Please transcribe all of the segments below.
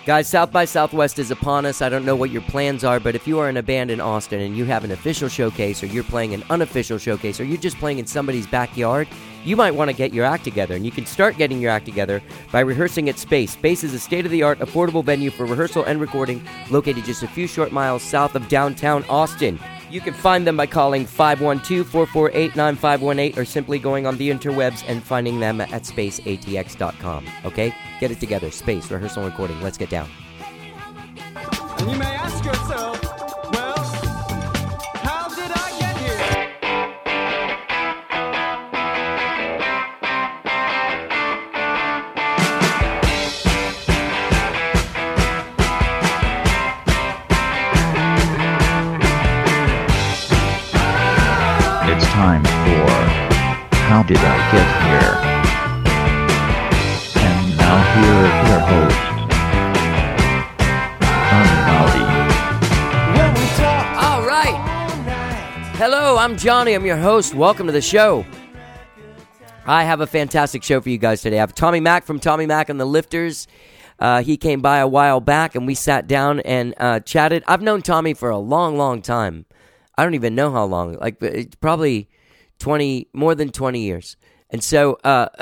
Guys, South by Southwest is upon us. I don't know what your plans are, but if you are in a band in Austin and you have an official showcase, or you're playing an unofficial showcase, or you're just playing in somebody's backyard, you might want to get your act together. And you can start getting your act together by rehearsing at Space. Space is a state-of-the-art, affordable venue for rehearsal and recording, located just a few short miles south of downtown Austin. You can find them by calling 512-448-9518 or simply going on the interwebs and finding them at spaceatx.com. Okay? Get it together. Space, rehearsal and recording. Let's get down. And you may ask yourself, well, how did I get here? It's time for How Did I Get Here? And now here is your host, Johnny Maldi. All right. Hello, I'm Johnny. I'm your host. Welcome to the show. I have a fantastic show for you guys today. I have Tommy Mac from Tommy Mac and the Lifters. He came by a while back and we sat down and chatted. I've known Tommy for a long, long time. I don't even know how long, like probably more than 20 years. And so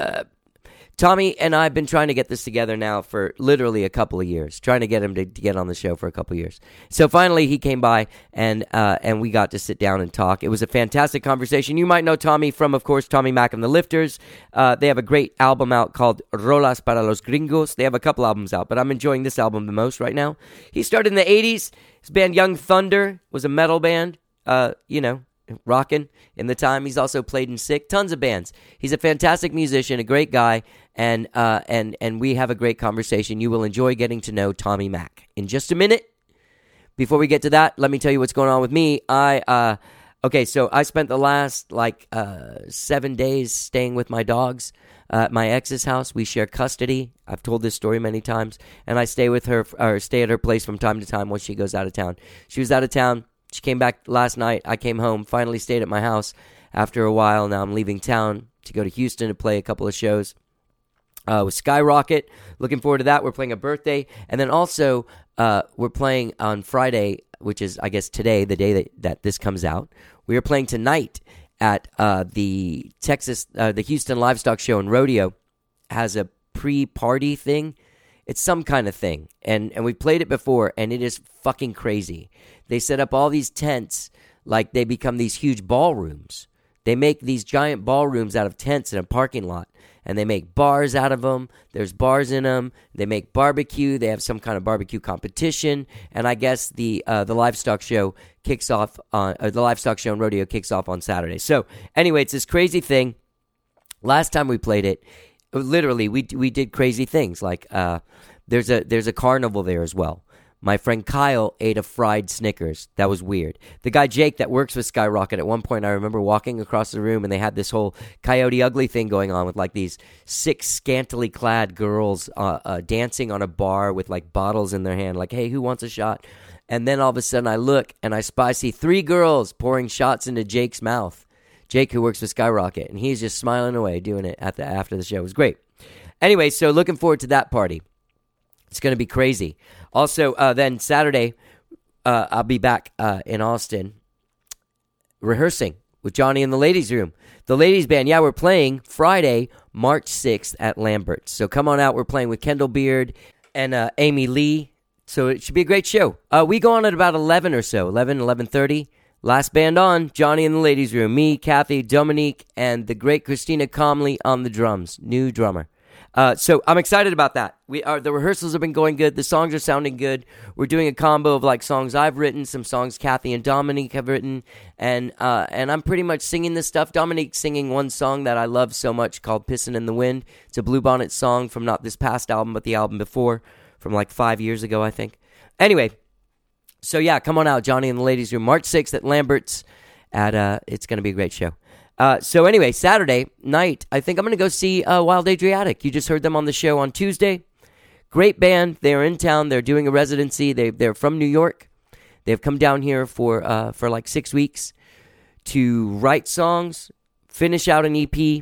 Tommy and I have been trying to get this together now for literally a couple of years, trying to get him to get on the show for a couple of years. So finally he came by and we got to sit down and talk. It was a fantastic conversation. You might know Tommy from, of course, Tommy Mac and the Lifters. They have a great album out called Rolas para los Gringos. They have a couple albums out, but I'm enjoying this album the most right now. He started in the 80s. His band Young Thunder was a metal band. Rocking in the time. He's also played in Sick, tons of bands. He's a fantastic musician, a great guy, and we have a great conversation. You will enjoy getting to know Tommy Mac. In just a minute, before we get to that, let me tell you what's going on with me. So I spent the last 7 days staying with my dogs at my ex's house. We share custody. I've told this story many times, and I stay with her or stay at her place from time to time when she goes out of town. She was out of town. She came back last night. I came home, finally stayed at my house after a while. Now I'm leaving town to go to Houston to play a couple of shows with Skyrocket. Looking forward to that. We're playing a birthday. And then also we're playing on Friday, which is, I guess, today, the day that this comes out. We are playing tonight at the Houston Livestock Show and Rodeo. Has a pre-party thing. It's some kind of thing, and we played it before, and it is fucking crazy. They set up all these tents like they become these huge ballrooms. They make these giant ballrooms out of tents in a parking lot, and they make bars out of them. There's bars in them. They make barbecue. They have some kind of barbecue competition, and I guess the livestock show kicks off on the livestock show and rodeo kicks off on Saturday. So anyway, it's this crazy thing. Last time we played it, literally, we did crazy things. Like there's a carnival there as well. My friend Kyle ate a fried Snickers. That was weird. The guy Jake that works with Skyrocket, at one point I remember walking across the room and they had this whole Coyote Ugly thing going on with like these 6 scantily clad girls dancing on a bar with like bottles in their hand. Like, hey, who wants a shot? And then all of a sudden I look and I see 3 girls pouring shots into Jake's mouth. Jake, who works with Skyrocket, and he's just smiling away doing it after the show. It was great. Anyway, so looking forward to that party. It's going to be crazy. Also, then Saturday, I'll be back in Austin rehearsing with Johnny in the Ladies' Room. The Ladies' Band, yeah, we're playing Friday, March 6th at Lambert's. So come on out. We're playing with Kendall Beard and Amy Lee. So it should be a great show. We go on at about 11 or so, 11:30. Last band on, Johnny in the Ladies' Room. Me, Kathy, Dominique, and the great Christina Comley on the drums. New drummer. So I'm excited about that. The rehearsals have been going good. The songs are sounding good. We're doing a combo of like songs I've written, some songs Kathy and Dominique have written, and I'm pretty much singing this stuff. Dominique's singing one song that I love so much called Pissin' in the Wind. It's a Bluebonnet song from not this past album, but the album before, from like 5 years ago, I think. Anyway, so yeah, come on out, Johnny in the Ladies' Room, March 6th at Lambert's. It's going to be a great show. So anyway, Saturday night, I think I'm going to go see Wild Adriatic. You just heard them on the show on Tuesday. Great band. They are in town. They're doing a residency. They're from New York. They've come down here for like 6 weeks to write songs, finish out an EP,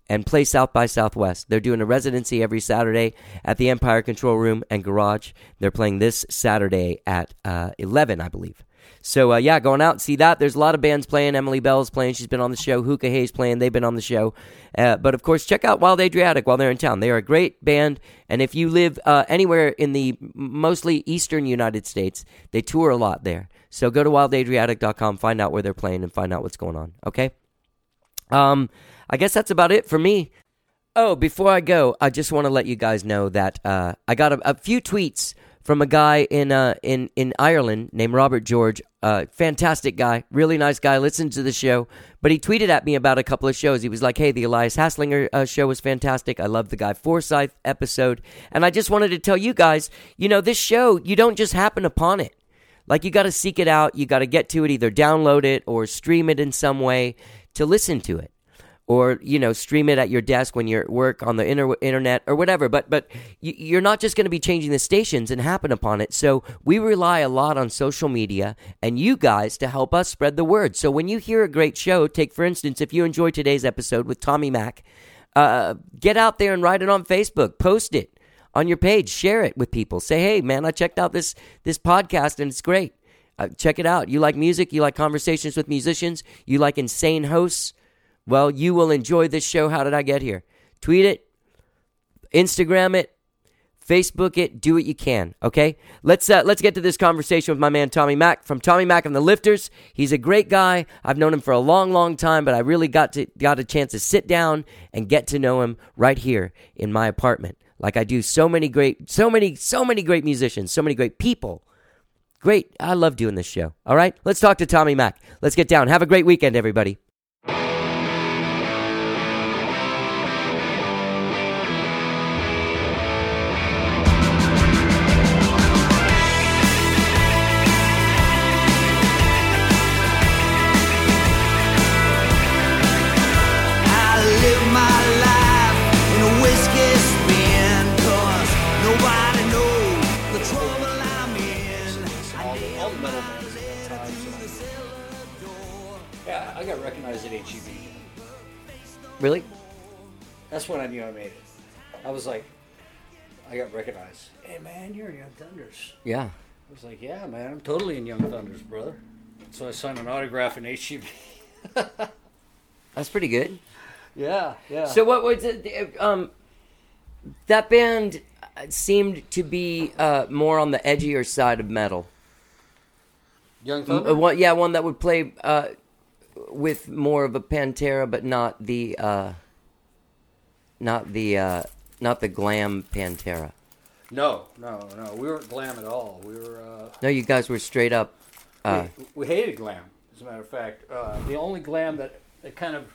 and play South by Southwest. They're doing a residency every Saturday at the Empire Control Room and Garage. They're playing this Saturday at 11, I believe. So, going out and see that. There's a lot of bands playing. Emily Bell's playing. She's been on the show. Hookah Hayes playing. They've been on the show. But, of course, check out Wild Adriatic while they're in town. They are a great band. And if you live anywhere in the mostly eastern United States, they tour a lot there. So go to wildadriatic.com, find out where they're playing, and find out what's going on. Okay? I guess that's about it for me. Oh, before I go, I just want to let you guys know that I got a few tweets from a guy in Ireland named Robert George. Fantastic guy, really nice guy, listens to the show. But he tweeted at me about a couple of shows. He was like, hey, the Elias Hasslinger show was fantastic. I love the Guy Forsyth episode. And I just wanted to tell you guys, this show, you don't just happen upon it. Like, you got to seek it out. You got to get to it, either download it or stream it in some way to listen to it. Or, stream it at your desk when you're at work on the internet or whatever. But you're not just going to be changing the stations and happen upon it. So we rely a lot on social media and you guys to help us spread the word. So when you hear a great show, take, for instance, if you enjoyed today's episode with Tommy Mac, get out there and write it on Facebook. Post it on your page. Share it with people. Say, hey, man, I checked out this podcast and it's great. Check it out. You like music? You like conversations with musicians? You like insane hosts? Well, you will enjoy this show. How did I get here? Tweet it, Instagram it, Facebook it. Do what you can. Okay, let's get to this conversation with my man Tommy Mac from Tommy Mac and the Lifters. He's a great guy. I've known him for a long, long time, but I really got a chance to sit down and get to know him right here in my apartment, like I do so many great musicians, so many great people. Great. I love doing this show. All right, let's talk to Tommy Mac. Let's get down. Have a great weekend, everybody. I got recognized at HEB. Really? That's when I knew I made it. I was like, I got recognized. Hey man, you're in Young Thunders. Yeah. I was like, yeah man, I'm totally in Young Thunders, brother. So I signed an autograph in HEB. That's pretty good. Yeah. So what was it? That band seemed to be more on the edgier side of metal. Young Thunder? One that would play with more of a Pantera, but not the glam Pantera. No. We weren't glam at all. We were. No, you guys were straight up. We hated glam. As a matter of fact, the only glam that kind of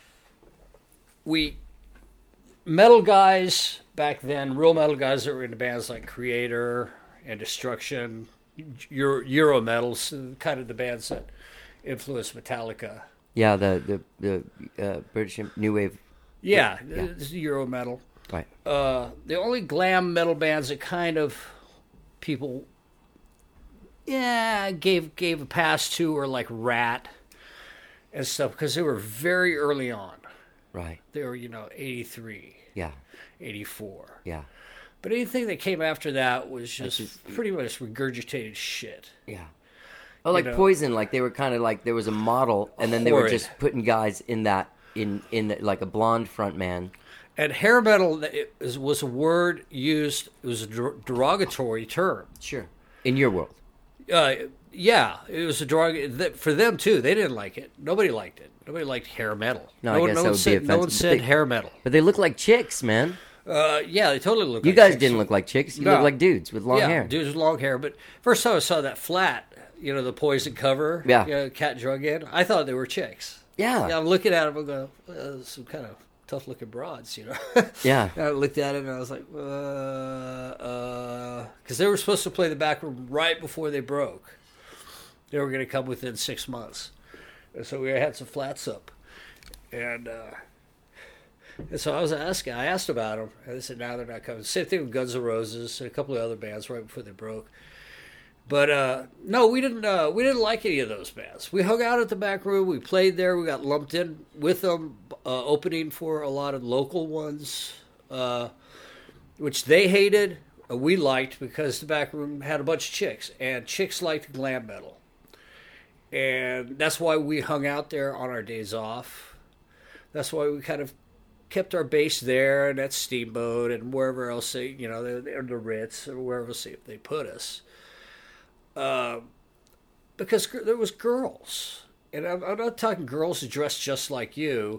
metal guys back then, real metal guys that were into bands like Creator and Destruction, Euro metals, kind of the bands that influenced Metallica. Yeah, the British New Wave. Yeah. This is Euro metal. Right. The only glam metal bands that kind of people gave a pass to were like Rat and stuff, because they were very early on. Right. They were, 83. Yeah. 84. Yeah. But anything that came after that was just pretty much regurgitated shit. Yeah. Oh, like Poison, like they were kind of like there was a model, and then they were just putting guys in like a blonde front man. And hair metal was a word used. It was a derogatory term. Sure. In your world. Yeah, it was a for them too. They didn't like it. Nobody liked it. Nobody liked hair metal. I guess that would be offensive. No one said hair metal. But they look like chicks, man. Yeah, they totally look. You like guys chicks. didn't look like chicks. You looked like dudes with long hair. Dudes with long hair. But first time I saw that Flat, the Poison cover. Yeah. Cat Drug In. I thought they were chicks. Yeah. I'm looking at them and going, well, some kind of tough looking broads, Yeah. And I looked at it and I was like, because they were supposed to play the back room right before they broke. They were going to come within 6 months. And so we had some Flats up. And so I asked about them. And they said, now they're not coming. Same thing with Guns N' Roses and a couple of other bands right before they broke. But no, we didn't like any of those bands. We hung out at the back room. We played there. We got lumped in with them, opening for a lot of local ones, which they hated. We liked because the back room had a bunch of chicks, and chicks liked glam metal. And that's why we hung out there on our days off. That's why we kind of kept our base there and at Steamboat and wherever else they, the Ritz or wherever else they put us. Because there was girls. And I'm not talking girls who dressed just like you.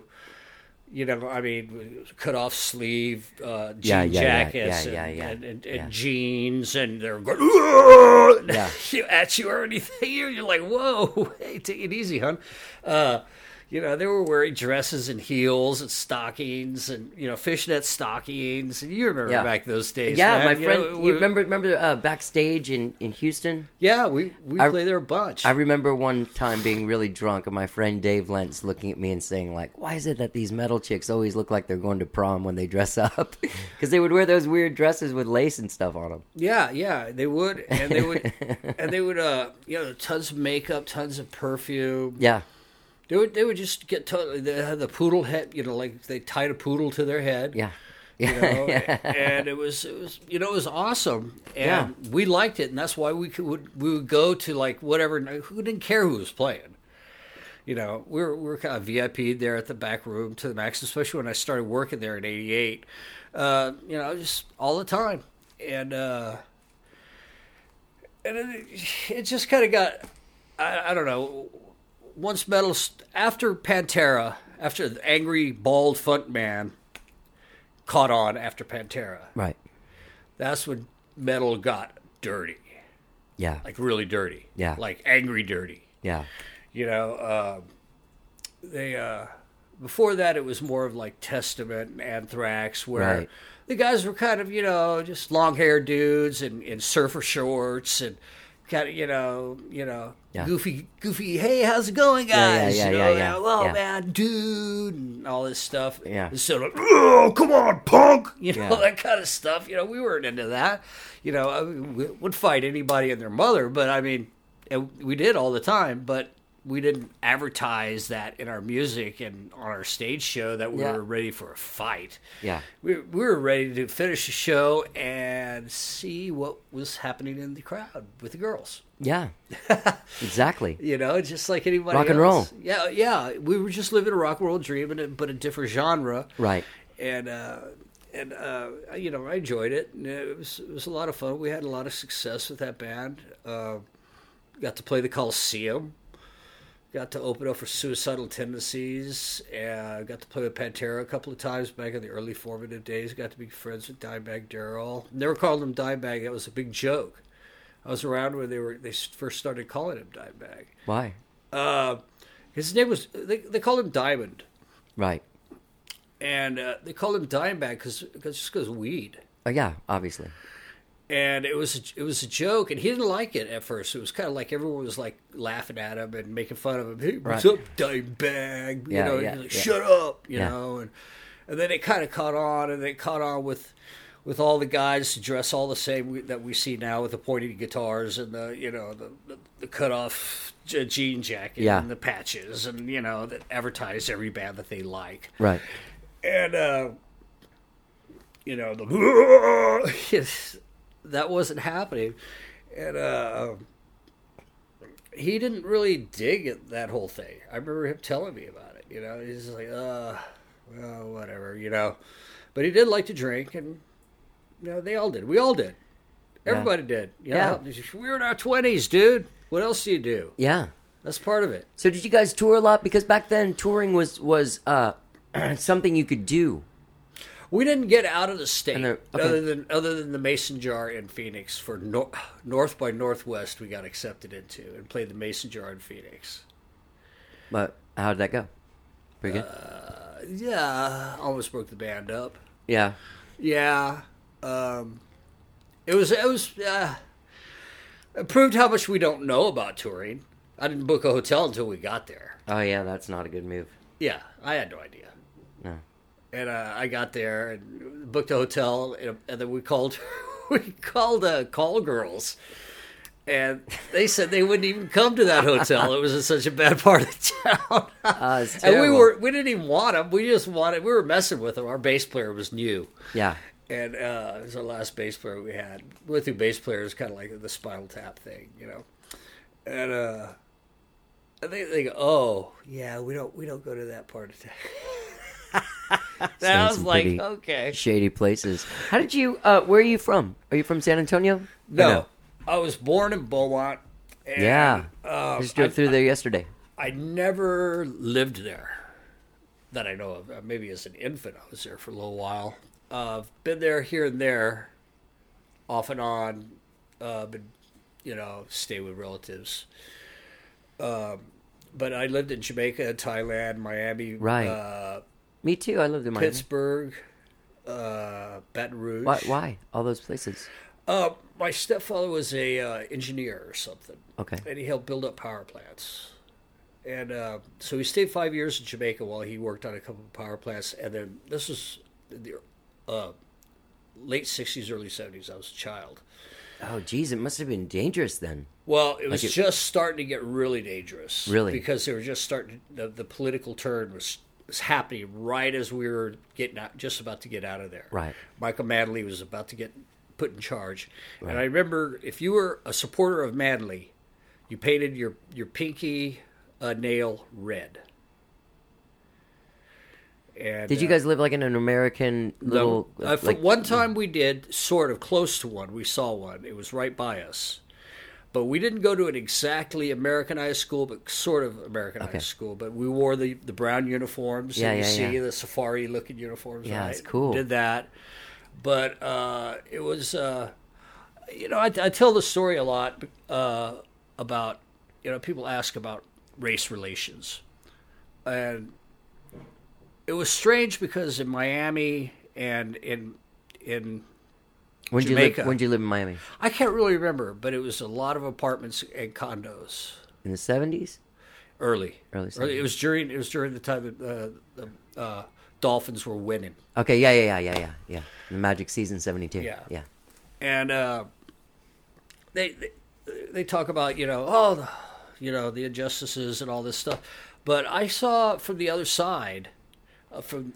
Cut off sleeve, jean jackets and jeans, and they're going at you or anything. You're like, whoa, hey, take it easy, hon. They were wearing dresses and heels and stockings and, fishnet stockings. And you remember back those days, Yeah, man. my friend, you remember backstage in Houston? Yeah, we played there a bunch. I remember one time being really drunk and my friend Dave Lentz looking at me and saying, like, why is it that these metal chicks always look like they're going to prom when they dress up? Because they would wear those weird dresses with lace and stuff on them. Yeah, they would. And they would, tons of makeup, tons of perfume. Yeah. They would just get totally. They had the poodle head, like they tied a poodle to their head. Yeah, and it was awesome, and we liked it, and that's why we would go to like whatever. Who didn't care who was playing? We were kind of VIP'd there at the back room to the max, especially when I started working there in '88. Just all the time, and it just kind of got. I don't know. Once metal, after Pantera, after the angry, bald front man caught on after Pantera. Right. That's when metal got dirty. Yeah. Like really dirty. Yeah. Like angry dirty. Yeah. Before that it was more of like Testament and Anthrax, where the guys were kind of, just long-haired dudes and surfer shorts and kind of, goofy, hey, how's it going, guys? Man, dude, and all this stuff. Yeah. Instead of, oh, come on, punk, that kind of stuff. We weren't into that. We would fight anybody and their mother, but I mean, we did all the time, but we didn't advertise that in our music and on our stage show that we were ready for a fight. Yeah. We were ready to finish the show and see what was happening in the crowd with the girls. Yeah. Exactly. Just like anybody rock and else. roll. Yeah. We were just living a rock and roll dream, but a different genre. Right. And I enjoyed it. And it was a lot of fun. We had a lot of success with that band. Got to play the Coliseum. Got to open up for Suicidal Tendencies. Got to play with Pantera a couple of times back in the early formative days. Got to be friends with Dimebag Darrell. Never called him Dimebag. That was a big joke. I was around when they first started calling him Dimebag. Why? His name was they called him Diamond. Right. And they called him Dimebag because weed. Yeah, obviously. And it was a joke, and he didn't like it at first. It was kind of like everyone was like laughing at him and making fun of him. Hey, what's up, Dimebag? Like, shut up, you know. And then it kind of caught on, and they caught on with all the guys dress all the same that we see now with the pointy guitars and the cut off jean jacket and the patches and that advertise every band that they like. Right. And that wasn't happening, and he didn't really dig it, that whole thing. I remember him telling me about it. He's like, well, whatever, But he did like to drink, and they all did. We all did. Everybody did. We were in our 20s, dude. What else do you do? Yeah, that's part of it. So did you guys tour a lot? Because back then touring was something you could do. We didn't get out of the state other than the Mason Jar in Phoenix for North by Northwest. We got accepted into and played the Mason Jar in Phoenix. But how did that go? Pretty good. Yeah, almost broke the band up. Yeah. It proved how much we don't know about touring. I didn't book a hotel until we got there. Oh yeah, that's not a good move. Yeah, I had no idea. No. And I got there and booked a hotel, and then we called call girls And they said they wouldn't even come to that hotel. It was in such a bad part of town. It's And terrible. we didn't even want him. We were messing with him. Our bass player was new. Yeah. And it was our last bass player we had. With the bass player is kind of like the Spinal Tap thing, And they go, oh yeah, we don't go to that part of town. I was some like, pretty okay. Shady places. How did you? Where are you from? Are you from San Antonio? Or No, I was born in Beaumont. And, Yeah. I just drove through there yesterday. I never lived there that I know of. Maybe as an infant, I was there for a little while. Been there here and there, off and on. Been, stay with relatives. But I lived in Jamaica, Thailand, Miami, Right. Me too. I lived in Miami. Pittsburgh, Baton Rouge. Why? All those places. My stepfather was a engineer or something. Okay. And he helped build up power plants. And so he stayed 5 years in Jamaica while he worked on a couple of power plants. And then this was the late 60s, early 70s. I was a child. Oh, geez, it must have been dangerous then. Well, it was Like just starting to get really dangerous. Really? Because they were just starting, the political turn was happening right as we were just about to get out of there. Right. Michael Manley was about to get put in charge. Right. And I remember if you were a supporter of Manley, you painted your pinky nail red. And, Did you guys live like in an American little? One time we did, sort of close to one. We saw one. It was right by us. But we didn't go to an exactly Americanized school, but sort of Americanized school. But we wore the brown uniforms. Yeah, you yeah, see yeah. the safari-looking uniforms. Yeah, right? it's cool. Did that. But it was, I tell the story a lot about, people ask about race relations. And it was strange because in Miami and in Jamaica. When did you live in Miami? I can't really remember, but it was a lot of apartments and condos. In the 70s? Early. 70s. It was during the time that the Dolphins were winning. Okay, yeah. The Magic season 72. Yeah. And they talk about the injustices and all this stuff, but I saw from the other side, from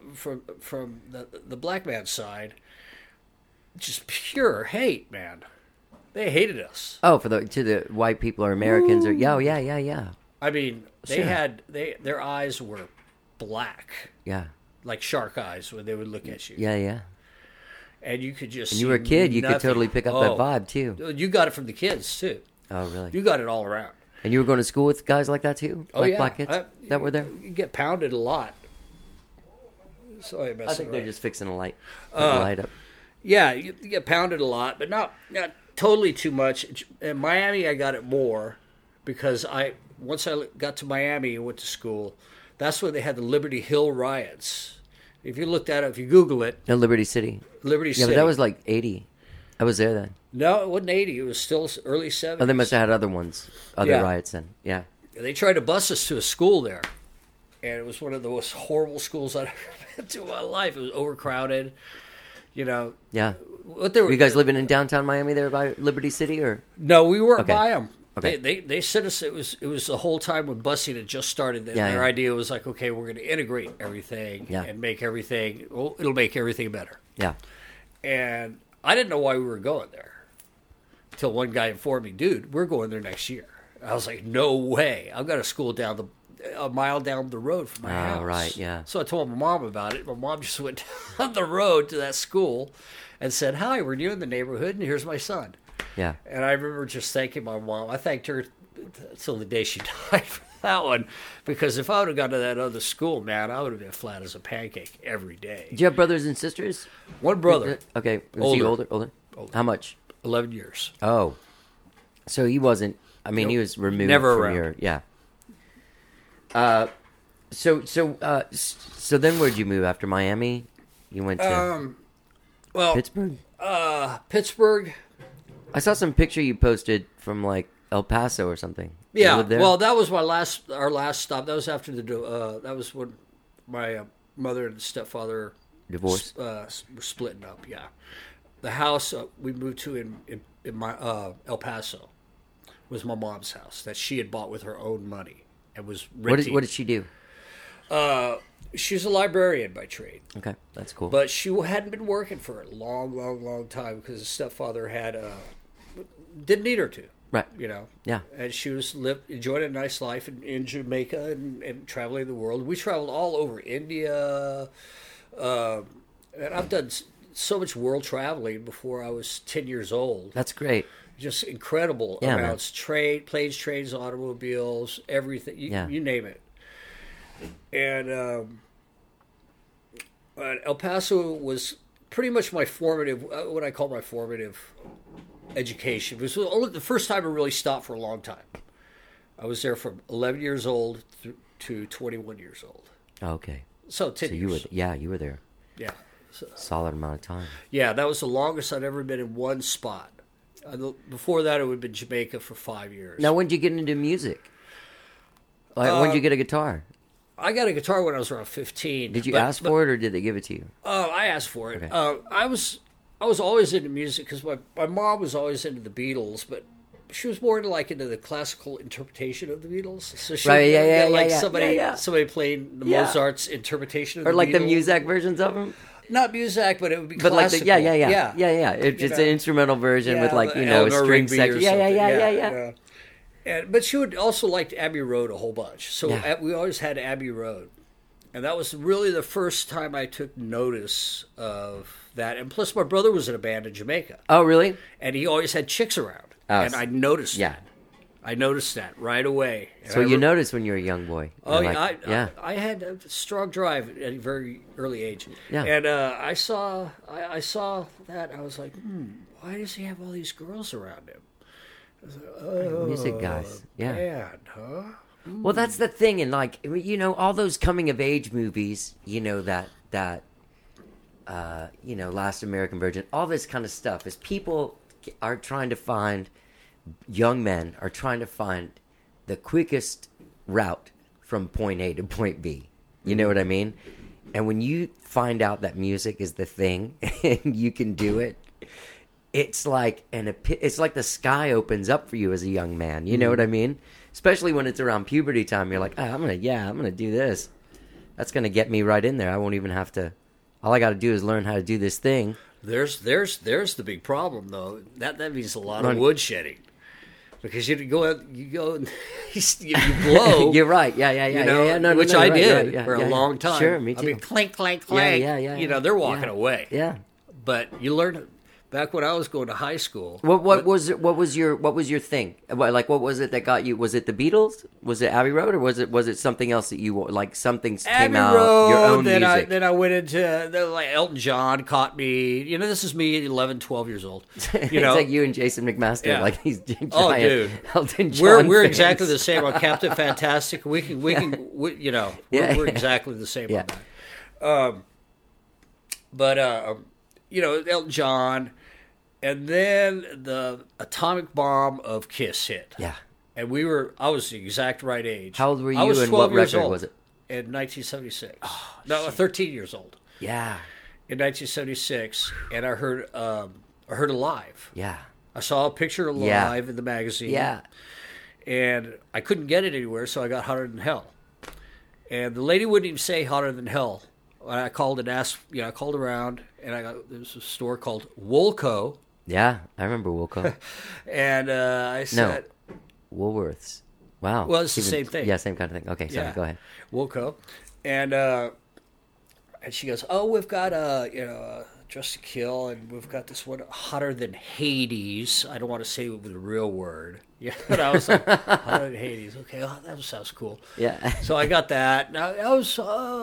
the black man's side, just pure hate, man. They hated us. Oh, to the white people or Americans or yeah. I mean, Sure. their eyes were black, Yeah. like shark eyes when they would look at you. Yeah. And you could just And you were a kid, you could nothing. totally pick up that vibe too. You got it from the kids too. Oh, really? You got it all around. And you were going to school with guys like that too? Oh, like yeah. black kids that were there? You get pounded a lot. Sorry, I think they're just fixing a light. Putting a light up. Yeah, you get pounded a lot, but not totally too much. In Miami, I got it more because once I got to Miami and went to school, that's when they had the Liberty Hill riots. If you look that up, if you Google it, No, Liberty City. Liberty Yeah, City. but that was like 80. I was there then. No, it wasn't 80. It was still early 70s. Oh, they must have had other ones. Other Yeah. riots then. Yeah. They tried to bus us to a school there, and it was one of the most horrible schools I've ever been to in my life. It was overcrowded. Yeah. What they were Were you guys living in downtown Miami there by Liberty City or? No, we weren't Okay. by them. Okay. They sent us. It was the whole time when busing had just started. Yeah, Their yeah. idea was like, okay, we're going to integrate everything Yeah. and make everything. Well, it'll make everything better. Yeah. And I didn't know why we were going there until one guy informed me, dude, we're going there next year. I was like, no way. I've got a school a mile down the road from my house. right, yeah. So I told my mom about it. My mom just went down the road to that school and said, hi, we're new in the neighborhood, and here's my son. Yeah. And I remember just thanking my mom. I thanked her till the day she died for that one, because if I would have gone to that other school, man, I would have been flat as a pancake every day. Did you have brothers and sisters? One brother, Okay. Was he older? How much? 11 years. Oh. So he wasn't, I mean, he was removed Never from around. your, yeah. So then where'd you move after Miami? You went to Well, Pittsburgh? Pittsburgh. I saw some picture you posted from like El Paso or something. You Yeah, lived there? well, that was our last stop. That was after that was when my mother and stepfather Divorced? were splitting up. Yeah, the house we moved to in my El Paso. was my mom's house that she had bought with her own money and was What renting. did she do? She's a librarian by trade, Okay, that's cool. but she hadn't been working for a long time because the stepfather didn't need her to. right. You know, Yeah. and she was enjoying a nice life in Jamaica and traveling the world. We traveled all over India, and I've done so much world traveling before I was 10 years old. That's great. Just incredible Yeah, man. amounts. Planes, trains, automobiles, everything. Yeah. You name it. And El Paso was pretty much my formative, what I call my formative education. It was only the first time I really stopped for a long time. I was there from 11 years old to 21 years old. Okay. So 10 So years. you were there. Yeah. So, Solid amount of time. yeah, that was the longest I'd ever been in one spot. Before that, it would have been Jamaica for 5 years. Now, when did you get into music? Like, when did you get a guitar? I got a guitar when I was around 15. Did you but- ask for it, or did they give it to you? I asked for it. Okay. I was always into music because my mom was always into the Beatles, but she was more into the classical interpretation of the Beatles. So she Right, would yeah, get, yeah, like yeah, somebody yeah. somebody playing the Yeah. Mozart's interpretation of Or the like the Beatles. music versions of them? Not music, but it would be But like classical. the, yeah. It's You just know. an instrumental version with like, you know, a Eleanor string Rigby or section. Yeah. something. But she would also like Abbey Road a whole bunch. So Yeah. we always had Abbey Road. And that was really the first time I took notice of that. And plus, my brother was in a band in Jamaica. Oh, really? And he always had chicks around. Oh, And I noticed Yeah. that. I noticed that right away. And So I you re- noticed when you were a young boy. Oh, You're yeah, like, yeah. I had a strong drive at a very early age. Yeah. And I saw that. I was like, why does he have all these girls around him? Music guys. Yeah. Man, huh? Well, that's the thing, and like, you know, all those coming of age movies, you know, you know, Last American Virgin, all this kind of stuff is people are trying to find, young men are trying to find the quickest route from point A to point B. You know what I mean? And when you find out that music is the thing and you can do it, it's like it's like the sky opens up for you as a young man. You know what I mean? Especially when it's around puberty time, you're like, I'm gonna do this. That's gonna get me right in there. I won't even have to. All I got to do is learn how to do this thing. There's the big problem though. That means a lot of wood shedding. Because you go and you blow. You're right. Yeah. You know, yeah. No, which no, I right, did right, yeah, for yeah, a yeah. long time. Sure, me too. I mean, clank, clank, clank. Yeah. You know, they're walking Yeah. away. Yeah. But you learn. Back when I was going to high school. What was your thing? Like, what was it that got you? Was it the Beatles? Was it Abbey Road, or was it something else that you like? Something came Abbey out. Road, Your own then music. I went into like Elton John caught me. You know, this is me 11, 12 years old. You know, it's like you and Jason McMaster, Yeah. like these giant Oh, dude. Elton John we're fans. exactly the same on Captain Fantastic. We can you know, we're exactly the same on that. But you know, Elton John, and then the atomic bomb of Kiss hit. Yeah. And I was the exact right age. How old were you, I was and 12 what years record old was it? In 1976. No, 13 years old. Yeah. In 1976, and I heard Alive. Yeah. I saw a picture of Yeah. Alive in the magazine. Yeah. And I couldn't get it anywhere, so I got Hotter Than Hell. And the lady wouldn't even say Hotter Than Hell. And I called and asked, I called around, and there's a store called Woolco. Yeah. I remember Wilco. And I said, Woolworths. Wow. Well, it's the same thing. Yeah, same kind of thing. Okay, sorry. Go ahead. Woolco. And she goes, oh, we've got Dress to Kill, and we've got this one Hotter Than Hades. I don't want to say it with a real word. Yeah, and I was like, Hotter Than Hades. Okay, that sounds cool. Yeah. So I got that. Now I was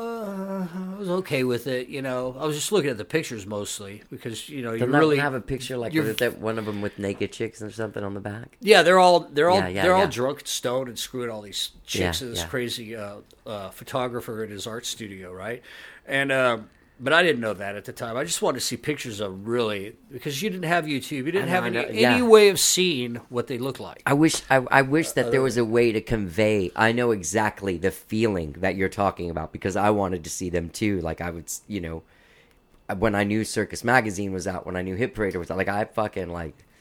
okay with it. You know, I was just looking at the pictures mostly because you know you Doesn't really that have a picture like you're- with that one of them with naked chicks or something on the back? yeah they're all Yeah. drunk and stoned and screwing all these chicks Yeah, in this yeah. crazy photographer in his art studio, right? And but I didn't know that at the time. I just wanted to see pictures of really because you didn't have YouTube. You didn't have I know, any yeah. way of seeing what they look like. I wish that there was a way to convey. I know exactly the feeling that you're talking about because I wanted to see them too. Like I would, you know, when I knew Circus Magazine was out, when I knew Hit Parader was out, like I fucking like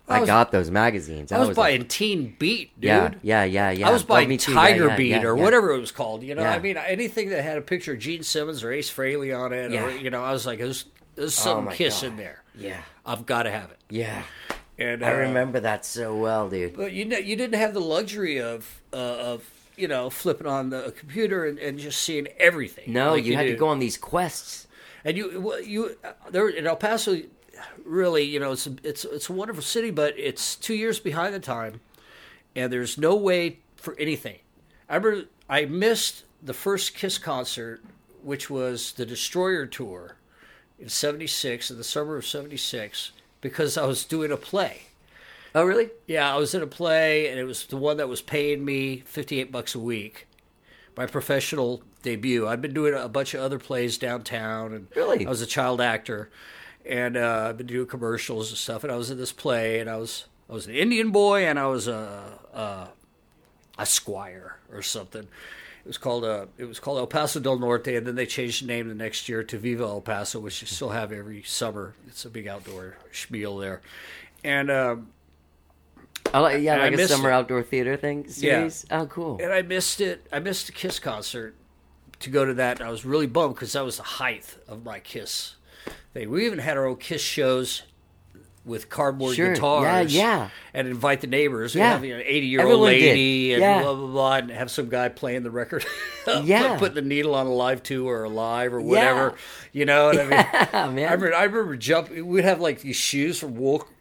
I got those magazines. I was like, buying Teen Beat, dude. Yeah. I was buying Me Too. Tiger Yeah, Beat yeah, or yeah. whatever it was called. You know, Yeah. I mean, anything that had a picture of Gene Simmons or Ace Frehley on it, Yeah. or you know, I was like, there's some my Kiss God. in there. Yeah. I've got to have it. Yeah. And I remember that so well, dude. but you didn't have the luxury of you know, flipping on the computer and just seeing everything. No, like you had to do. go on these quests. And you there in El Paso, really, you know, it's a wonderful city, but it's 2 years behind the time, and there's no way for anything. I missed the first Kiss concert, which was the Destroyer tour in '76, in the summer of '76, because I was doing a play. Oh, really? Yeah, I was in a play, and it was the one that was paying me $58 a week. My professional debut. I'd been doing a bunch of other plays downtown, and Really? I was a child actor, and I've been doing commercials and stuff. And I was in this play, and I was an Indian boy, and I was a squire or something. It was called El Paso del Norte, and then they changed the name the next year to Viva El Paso, which you still have every summer. It's a big outdoor spiel there, and Like And I a missed summer it. outdoor theater thing series. Oh, cool. And I missed it. I missed the Kiss concert to go to that. And I was really bummed because that was the height of my Kiss thing. We even had our own Kiss shows with cardboard Sure. guitars. Yeah. And invite the neighbors. Yeah. And have an 80-year-old Everyone did. lady and Yeah. blah, blah, blah. And have some guy playing the record. Yeah. Putting the needle on a live 2 or a live or whatever. You know what I mean? Oh, man. I remember jumping. We'd have like these shoes from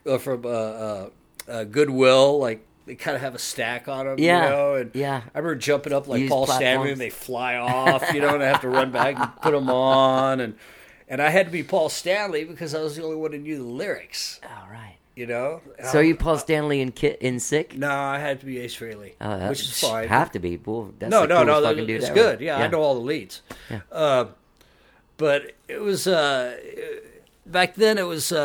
Goodwill, like they kind of have a stack on them, Yeah, you know. And yeah. I remember jumping up like Used Paul Stanley, platforms. and they fly off, you know, and I have to run back and put them on, and I had to be Paul Stanley because I was the only one who knew the lyrics, All right. you know. And So you Paul Stanley in Sick? No, I had to be Ace Frehley, Oh, that which is fine. Have to be. Well, that's No, the no, coolest no, fucking dude it's ever. good. Yeah, I know all the leads. Yeah. But it was back then. It was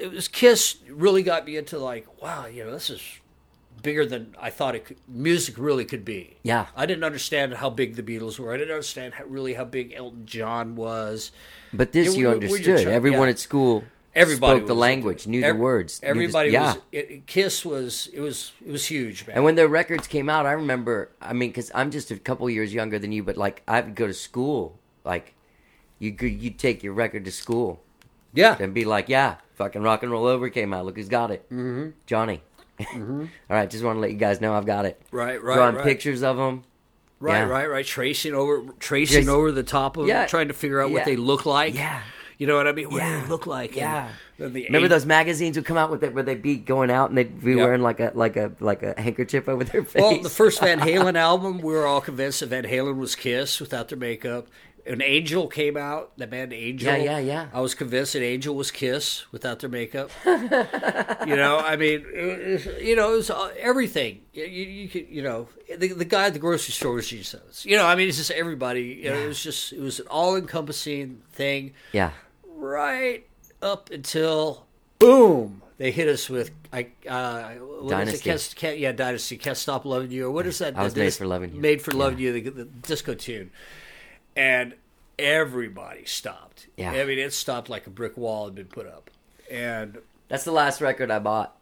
Kiss really got me into like, wow, you know, this is bigger than I thought music really could be. Yeah. I didn't understand how big the Beatles were. I didn't understand how big Elton John was. But this Yeah, you we're understood. just- Everyone yeah. at school Everybody spoke the was- language, knew the words. knew the- Everybody yeah. Kiss was huge, man. And when their records came out, I remember, I mean, because I'm just a couple years younger than you, but like I would go to school. Like you'd take your record to school yeah, and be like, yeah, fucking Rock and Roll Over came out. Look who's got it. Mm-hmm. Johnny. All right, just want to let you guys know I've got it. right, Drawing right. pictures of them. Right, Yeah. right. Tracing over Just- over the top of Yeah. them, trying to figure out Yeah. what they look like. Yeah. You know what I mean? What Yeah. do they look like? Yeah. And then Remember those magazines would come out with it where they'd be going out and they'd be Yep. wearing like a handkerchief over their face. Well, the first Van Halen album, we were all convinced that Van Halen was Kiss without their makeup. An Angel came out, the band Angel. Yeah. I was convinced that Angel was Kiss without their makeup. You know, I mean, it was everything. You could, you know, the guy at the grocery store was Jesus. You know, I mean, it's just everybody. You know, it was an all-encompassing thing. Yeah. Right up until boom, they hit us with what Dynasty. is it? Dynasty. Can't Stop Loving You. Or what is that? I Was Made for Loving You. Made for Loving You, the disco tune, and everybody stopped. Yeah. I mean, it stopped like a brick wall had been put up, and That's the last record I bought.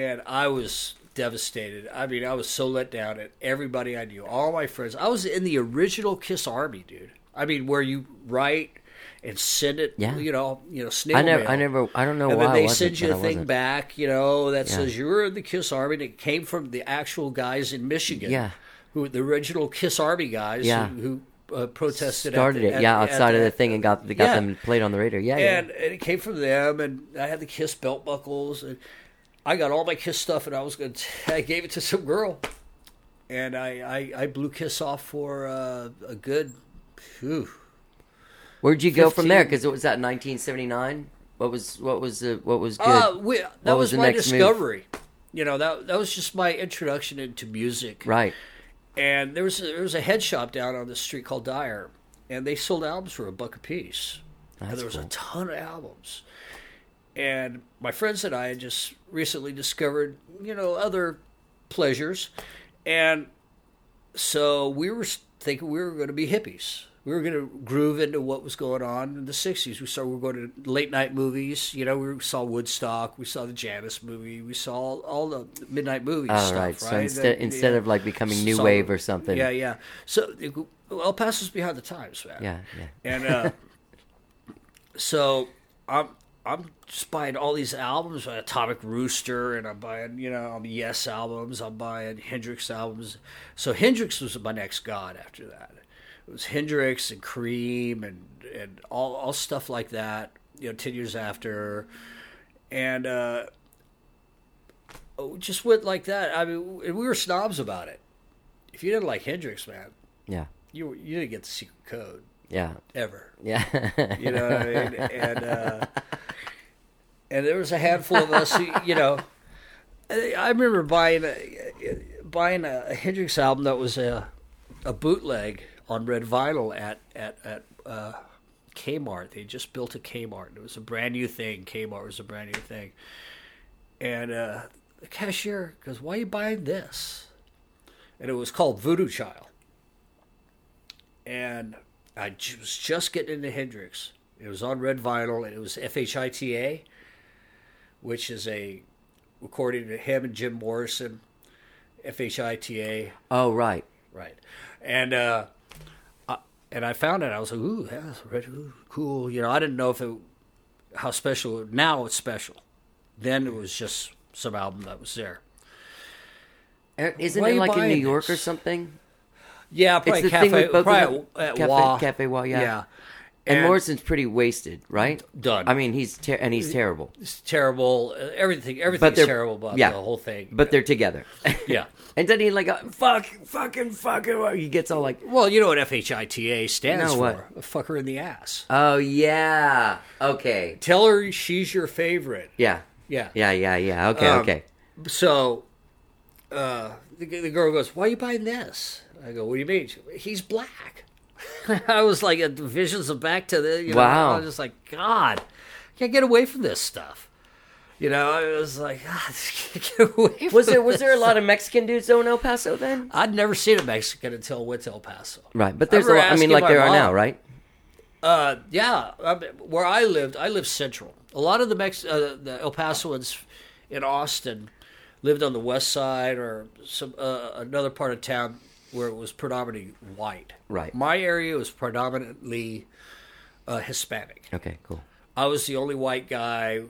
I was devastated. I mean, I was so let down at everybody I knew, all my friends. I was in the original Kiss Army, dude. I mean, where you write and send it, Yeah. you know, snail I mail. don't know And why then they I wasn't, send you but a I thing wasn't. back, you know, that Yeah. says you were in the Kiss Army. And it came from the actual guys in Michigan, Yeah. the original Kiss Army guys, Yeah. who protested. Started it, outside of the thing and got Yeah. them played on the radio. Yeah, And it came from them, and I had the Kiss belt buckles, and I got all my Kiss stuff, and I gave it to some girl, and I blew Kiss off for a good. Whew, Where'd you go from there? 15. Because it was that 1979. What was good? that What was was the my next move? discovery. You know, that was just my introduction into music. Right. And there was a head shop down on the street called Dyer, and they sold albums for $1 a piece. And That's there was cool. a ton of albums. And my friends and I had just recently discovered, you know, other pleasures. And so we were thinking we were going to be hippies. We were going to groove into what was going on in the 60s. We were going to late night movies. You know, we saw Woodstock. We saw the Janis movie. We saw all the midnight movies Oh, stuff, right. So right? instead of like becoming new wave or something. Yeah, yeah. So El Paso's behind the times, man. Yeah, yeah. And so I'm just buying all these albums, Atomic Rooster, and I'm buying, Yes albums. I'm buying Hendrix albums. So Hendrix was my next god after that. It was Hendrix and Cream and all stuff like that, 10 years after. And just went like that. I mean, we were snobs about it. If you didn't like Hendrix, man, Yeah. you didn't get the secret code. Yeah. Ever. Yeah. You know what I mean? And there was a handful of us who, I remember buying a Hendrix album that was a bootleg on red vinyl at Kmart. They just built a Kmart. It was a brand new thing. Kmart was a brand new thing. And the cashier goes, "Why are you buying this?" And it was called Voodoo Child. And I was just getting into Hendrix. It was on red vinyl, and it was FHITA, which is a recording of him and Jim Morrison. FHITA. Oh, right. Right. And I found it. I was like, ooh, that's cool. I didn't know how special. Now it's special. Then it was just some album that was there. Isn't Why are it you like in New buying York or this? something? Yeah, probably It's the thing Cafe. with both of Probably them. at Wah. Cafe Wah, yeah. Yeah. And Morrison's pretty wasted, right? Done. I mean, he's terrible. It's terrible. Everything's they're- terrible about yeah. the whole thing. But they're together. Yeah. And then he like, fucking. He gets all like, Well, you know what FHITA stands No, for? what? A fucker in the ass. oh yeah, okay, Tell her she's your favorite. yeah, Yeah. yeah. Okay, okay. So, the girl goes, "Why are you buying this?" I go, "What do you mean?" He's black. I was like, visions of back to the. Wow. I was just like, God, I can't get away from this stuff. I was like, God, get away from Was this. there a lot of Mexican dudes though in El Paso then? I'd never seen a Mexican until I went to El Paso. Right, but there's a remember lot. I mean, asking like my there are mom. now, right? Yeah, where I lived central. A lot of the El Pasoans in Austin lived on the west side or some another part of town where it was predominantly white. Right. My area was predominantly Hispanic. Okay, cool. I was the only white guy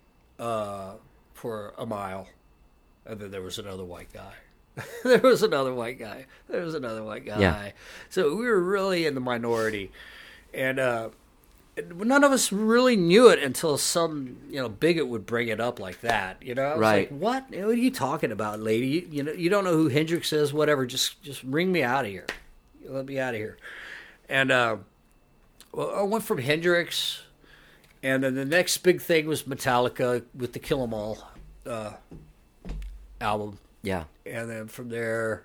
for a mile, and then there was another white guy. There was another white guy. Yeah. So we were really in the minority, and none of us really knew it until some bigot would bring it up like that. I was Right. like, what? What are you talking about, lady? You don't know who Hendrix is? Whatever. Just ring me out of here. Let me out of here. And I went from Hendrix, and then the next big thing was Metallica with the Kill 'Em All album. Yeah. And then from there,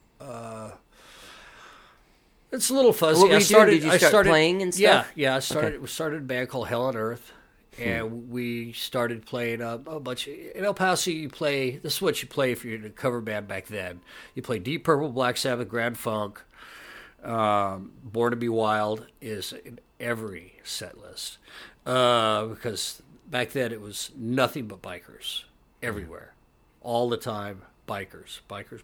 it's a little fuzzy. What were you doing? Did you start playing and stuff? Yeah. I started. Okay. We started a band called Hell on Earth, and we started playing a bunch. In El Paso, you play. This is what you play if you're in a cover band back then. You play Deep Purple, Black Sabbath, Grand Funk. Born to Be Wild is in every set list because back then it was nothing but bikers everywhere, all the time. Bikers.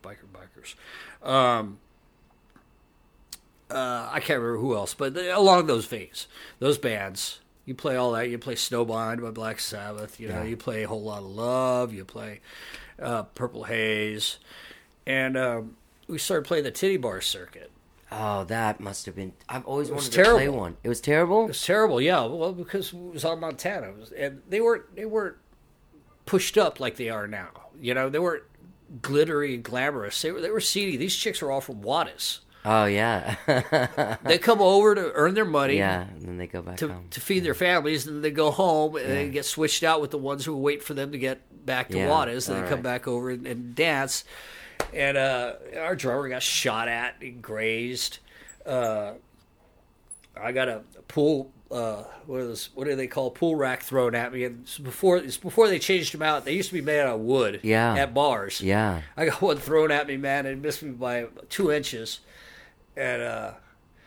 I can't remember who else, but along those veins, those bands, you play all that. You play Snowblind by Black Sabbath. You play A Whole Lot of Love. You play Purple Haze, and we started playing the Titty Bar circuit. Oh, that must have been. I've always wanted to terrible. play one. It was terrible. It was terrible, yeah. Well, because it was on Montana, and they weren't pushed up like they are now. They weren't glittery and glamorous. They were seedy. These chicks were all from Juarez. Oh yeah. They come over to earn their money. Yeah, and then they go back home. To feed their families, and then they go home and they get switched out with the ones who wait for them to get back to Juarez. And they come back over and dance. And our drummer got shot at and grazed. I got a pool. What do they call pool rack thrown at me? And it's before they changed them out. They used to be made out of wood. Yeah. At bars. Yeah. I got one thrown at me, man, and it missed me by 2 inches. And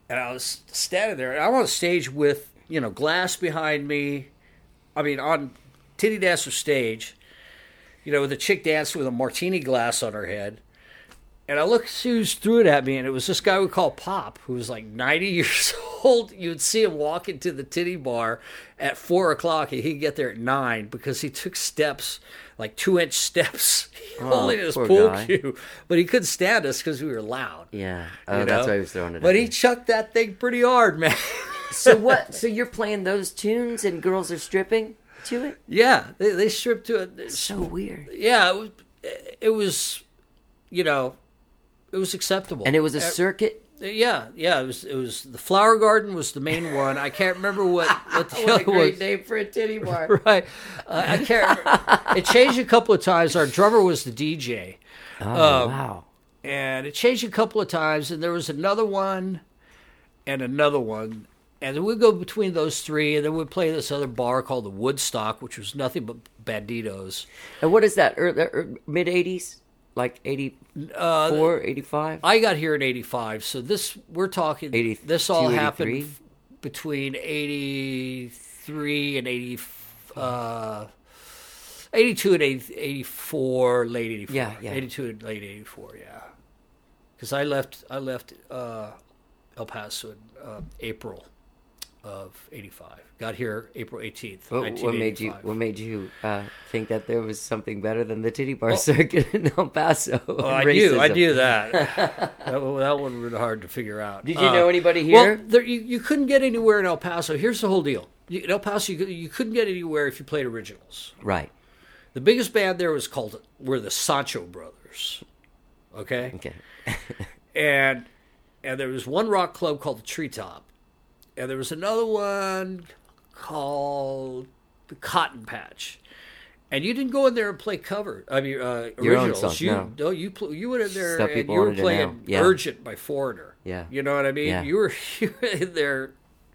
And I was standing there, and I'm on stage with, glass behind me. I mean, on Titty Dancer stage, with a chick dancing with a martini glass on her head. And I looked, she threw it at me, and it was this guy we call Pop, who was like 90 years old. You'd see him walk into the titty bar at 4 o'clock, and he'd get there at 9 because he took steps, like 2-inch steps, holding his poor pool guy. cue. But he couldn't stand us because we were loud. Yeah. you Oh, that's know? why he was throwing it But at he me. chucked that thing pretty hard, man. So what? So you're playing those tunes and girls are stripping to it? Yeah, they stripped to it. So weird. Yeah, it was, it was acceptable. And it was a circuit? Yeah. It was the Flower Garden was the main one. I can't remember what the What other a great was. name for a titty bar. Right. I can't remember. It changed a couple of times. Our drummer was the DJ. Oh, wow. And it changed a couple of times, and there was another one and another one. And then we'd go between those three, and then we'd play this other bar called the Woodstock, which was nothing but banditos. And what is that? Mid-80s? Like 84, 85? I got here in 85, so we're talking, 82, this all 83? happened between 83 and 82 and 84, late 84. Yeah. 82 and late 84, yeah. Because I left El Paso in April of 85. Got here April 18th, What 1985. made you think that there was something better than the titty bar circuit in El Paso? Oh, I Racism. knew that. that one was hard to figure out. Did you know anybody here? Well, you couldn't get anywhere in El Paso. Here's the whole deal. In El Paso, you couldn't get anywhere if you played originals. Right. The biggest band there were the Sancho Brothers. Okay? Okay. And there was one rock club called the Treetop. And there was another one called the Cotton Patch. And you didn't go in there and play originals. Your own songs, no. You went in there Stuff and people you were wanted to know. playing Yeah. Urgent by Foreigner. Yeah. You know what I mean? Yeah. You were in there,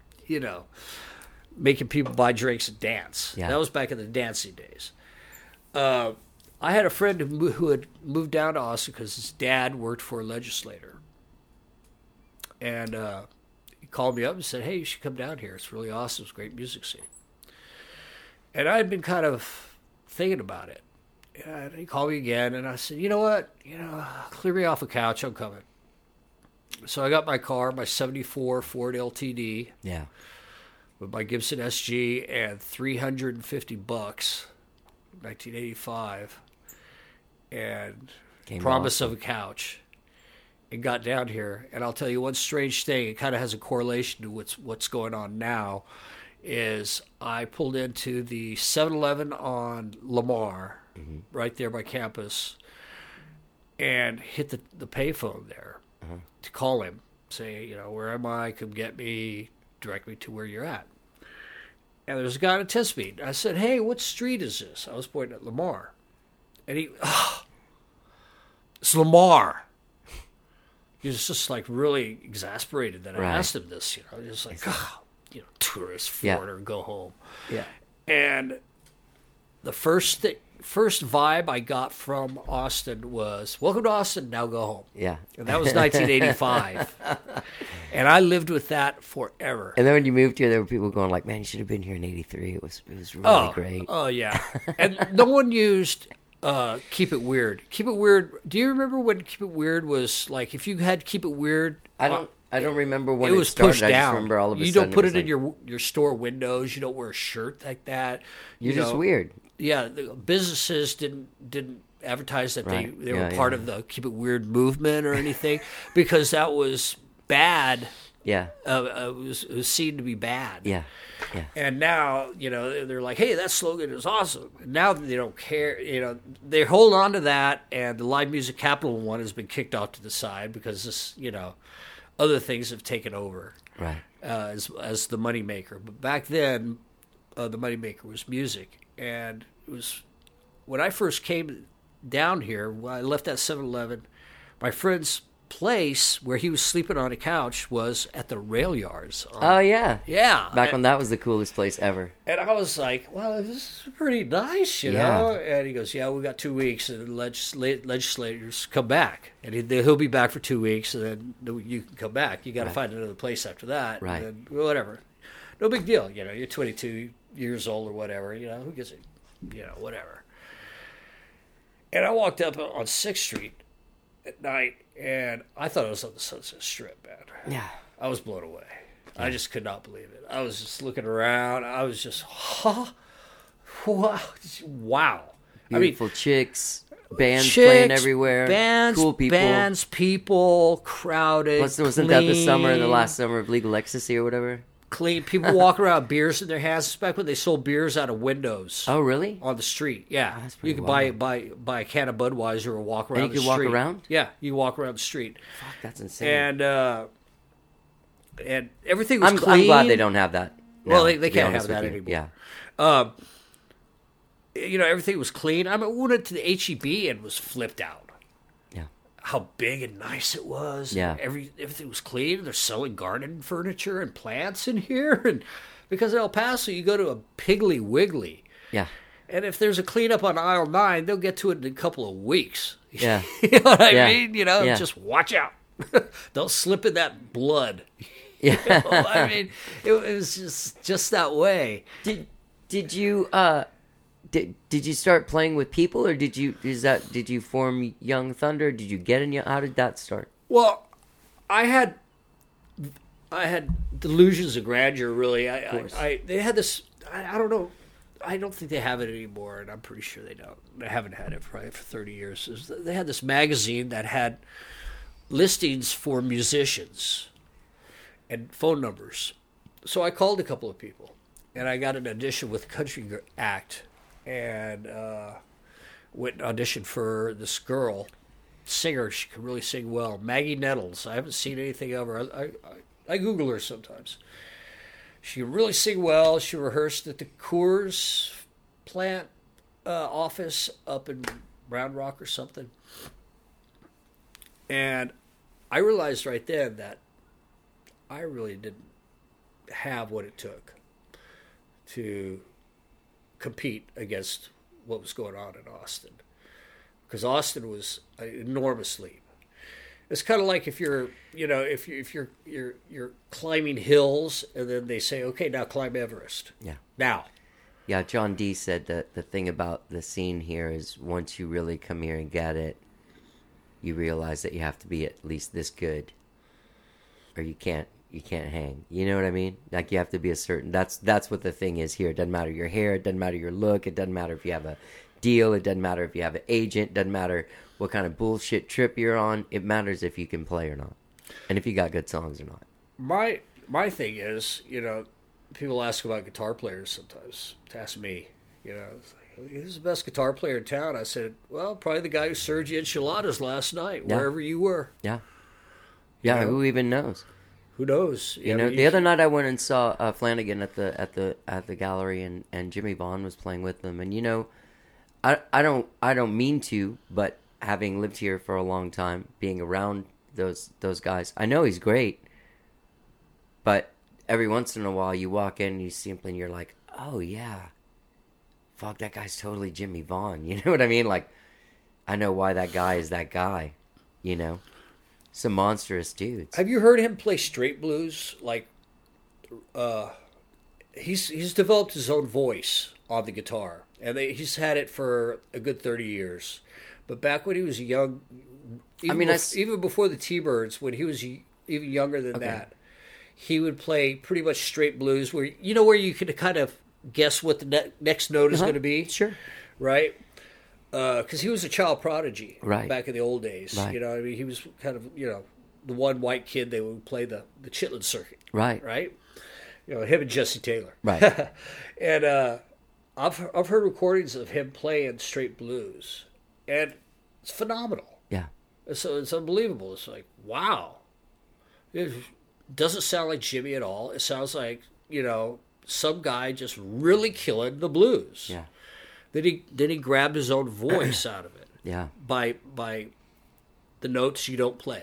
making people buy drinks and dance. Yeah. That was back in the dancing days. I had a friend who had moved down to Austin because his dad worked for a legislator. And he called me up and said, "Hey, you should come down here. It's really awesome. It's a great music scene." And I had been kind of thinking about it. And he called me again, and I said, "You know what? Clear me off a couch. I'm coming." So I got my car, my 74 Ford LTD Yeah. with my Gibson SG and $350, 1985, and Came promise of a couch. And got down here, and I'll tell you one strange thing. It kind of has a correlation to what's going on now. Is I pulled into the 7-Eleven on Lamar, right there by campus, and hit the payphone there to call him, say, where am I? Come get me, direct me to where you're at. And there's a guy to test me. I said, "Hey, what street is this?" I was pointing at Lamar, and it's Lamar. He was just like really exasperated that I Right. asked him this. Just like, tourist, Yeah. foreigner, go home. Yeah. And the first vibe I got from Austin was, "Welcome to Austin, now go home." Yeah. And that was 1985. And I lived with that forever. And then when you moved here, there were people going like, "Man, you should have been here in '83. It was really great." Oh, yeah. And no one used Keep It Weird. Keep It Weird. Do you remember when Keep It Weird was like, if you had Keep It Weird? I don't remember when It was started. pushed I just down. remember all of a You sudden don't put was it in like, your store windows. You don't wear a shirt like that. You're just weird. Yeah, the businesses didn't advertise that Right. they were Yeah, part yeah. of the Keep It Weird movement or anything because that was bad. Yeah. It was seen to be bad. Yeah. Yeah. And now, they're like, "Hey, that slogan is awesome." And now they don't care. They hold on to that, and the Live Music Capital one has been kicked off to the side because this, other things have taken over Right. as the moneymaker. But back then, the moneymaker was music. And it was when I first came down here, when I left that 7-Eleven, my friends place where he was sleeping on a couch was at the rail yards. Oh yeah. Yeah. Back when that was the coolest place ever. And I was like, well, this is pretty nice, you Yeah. know? And he goes, yeah, we got 2 weeks, and the legislators come back. And he'll be back for 2 weeks, and then you can come back. You got to find another place after that. Right. And then, whatever. No big deal, you know. You're 22 years old or whatever, you know. Who gives it, you know, whatever. And I walked up on 6th Street at night, and I thought it was on the Sunset Strip, man. Yeah. I was blown away. I just could not believe it. I was just looking around. I was just, wow. Beautiful chicks, bands chicks, playing everywhere, bands, cool people. People, crowded. Wasn't that the last summer of Legal Ecstasy or whatever? Clean. People walking around with beers in their hands. It's back when they sold beers out of windows. Oh, really? On the street, yeah. Oh, that's You pretty could wild. buy a can of Budweiser or walk around And you the could street. walk around? Yeah, you walk around the street. Fuck, that's insane. And everything was I'm clean. glad they don't have that. Well, now, they to be can't honest have that with you. anymore. Yeah. You know, everything was clean. I mean, we went to the H-E-B and was flipped out. Yeah. How big and nice it was. Yeah. Everything was clean. They're selling garden furniture and plants in here. And because in El Paso, you go to a Piggly Wiggly. Yeah. And if there's a cleanup on aisle 9, they'll get to it in a couple of weeks. Yeah. You know what I Yeah. mean? You know, Yeah. just watch out. Don't slip in that blood. Yeah. You know? I mean, it was just that way. Did you did you start playing with people, or did you form Young Thunder? Did you get in? How did that start? Well, I had delusions of grandeur. Really, course. they had this. I don't know. I don't think they have it anymore, and I'm pretty sure they don't. They haven't had it probably for 30 years. They had this magazine that had listings for musicians and phone numbers. So I called a couple of people, and I got an audition with Country Act, and went and auditioned for this girl, singer. She could really sing well, Maggie Nettles. I haven't seen anything of her. I Google her sometimes. She could really sing well. She rehearsed at the Coors plant office up in Round Rock or something. And I realized right then that I really didn't have what it took to compete against what was going on in Austin. Because Austin was an enormous leap. It's kind of like if you're climbing hills, and then they say, okay, now climb Everest. Yeah. Now. Yeah, John D said that the thing about the scene here is once you really come here and get it, you realize that you have to be at least this good, or you can't hang. You know what I mean? Like you have to be a certain. That's what the thing is here. It doesn't matter your hair. It doesn't matter your look. It doesn't matter if you have a deal. It doesn't matter if you have an agent. It doesn't matter what kind of bullshit trip you're on. It matters if you can play or not, and if you got good songs or not. My thing is, people ask about guitar players sometimes. Ask me, it's like, who's the best guitar player in town? I said, well, probably the guy who served you enchiladas last night, Yeah. wherever you were. Yeah. Yeah. know? Who even knows? Who knows? You know, the other night I went and saw Flanagan at the gallery, and Jimmy Vaughn was playing with them. And I don't mean to, but having lived here for a long time, being around those guys, I know he's great. But every once in a while, you walk in and you see him playing, and you're like, oh yeah, fuck, that guy's totally Jimmy Vaughn. You know what I mean? Like, I know why that guy is that guy. Some monstrous dudes. Have you heard him play straight blues? Like, he's developed his own voice on the guitar, and he's had it for a good 30 years. But back when he was young, even before the T-Birds, when he was even younger than that, he would play pretty much straight blues, where where you could kind of guess what the next note is going to be. Sure. Right? Because he was a child prodigy back in the old days. Right. He was kind of, the one white kid they would play the Chitlin circuit. Right. Right? Him and Jesse Taylor. Right. And I've heard recordings of him playing straight blues, and it's phenomenal. Yeah. So it's unbelievable. It's like, wow. It doesn't sound like Jimmy at all. It sounds like, some guy just really killing the blues. Yeah. Then he grabbed his own voice out of it. Yeah. By the notes you don't play.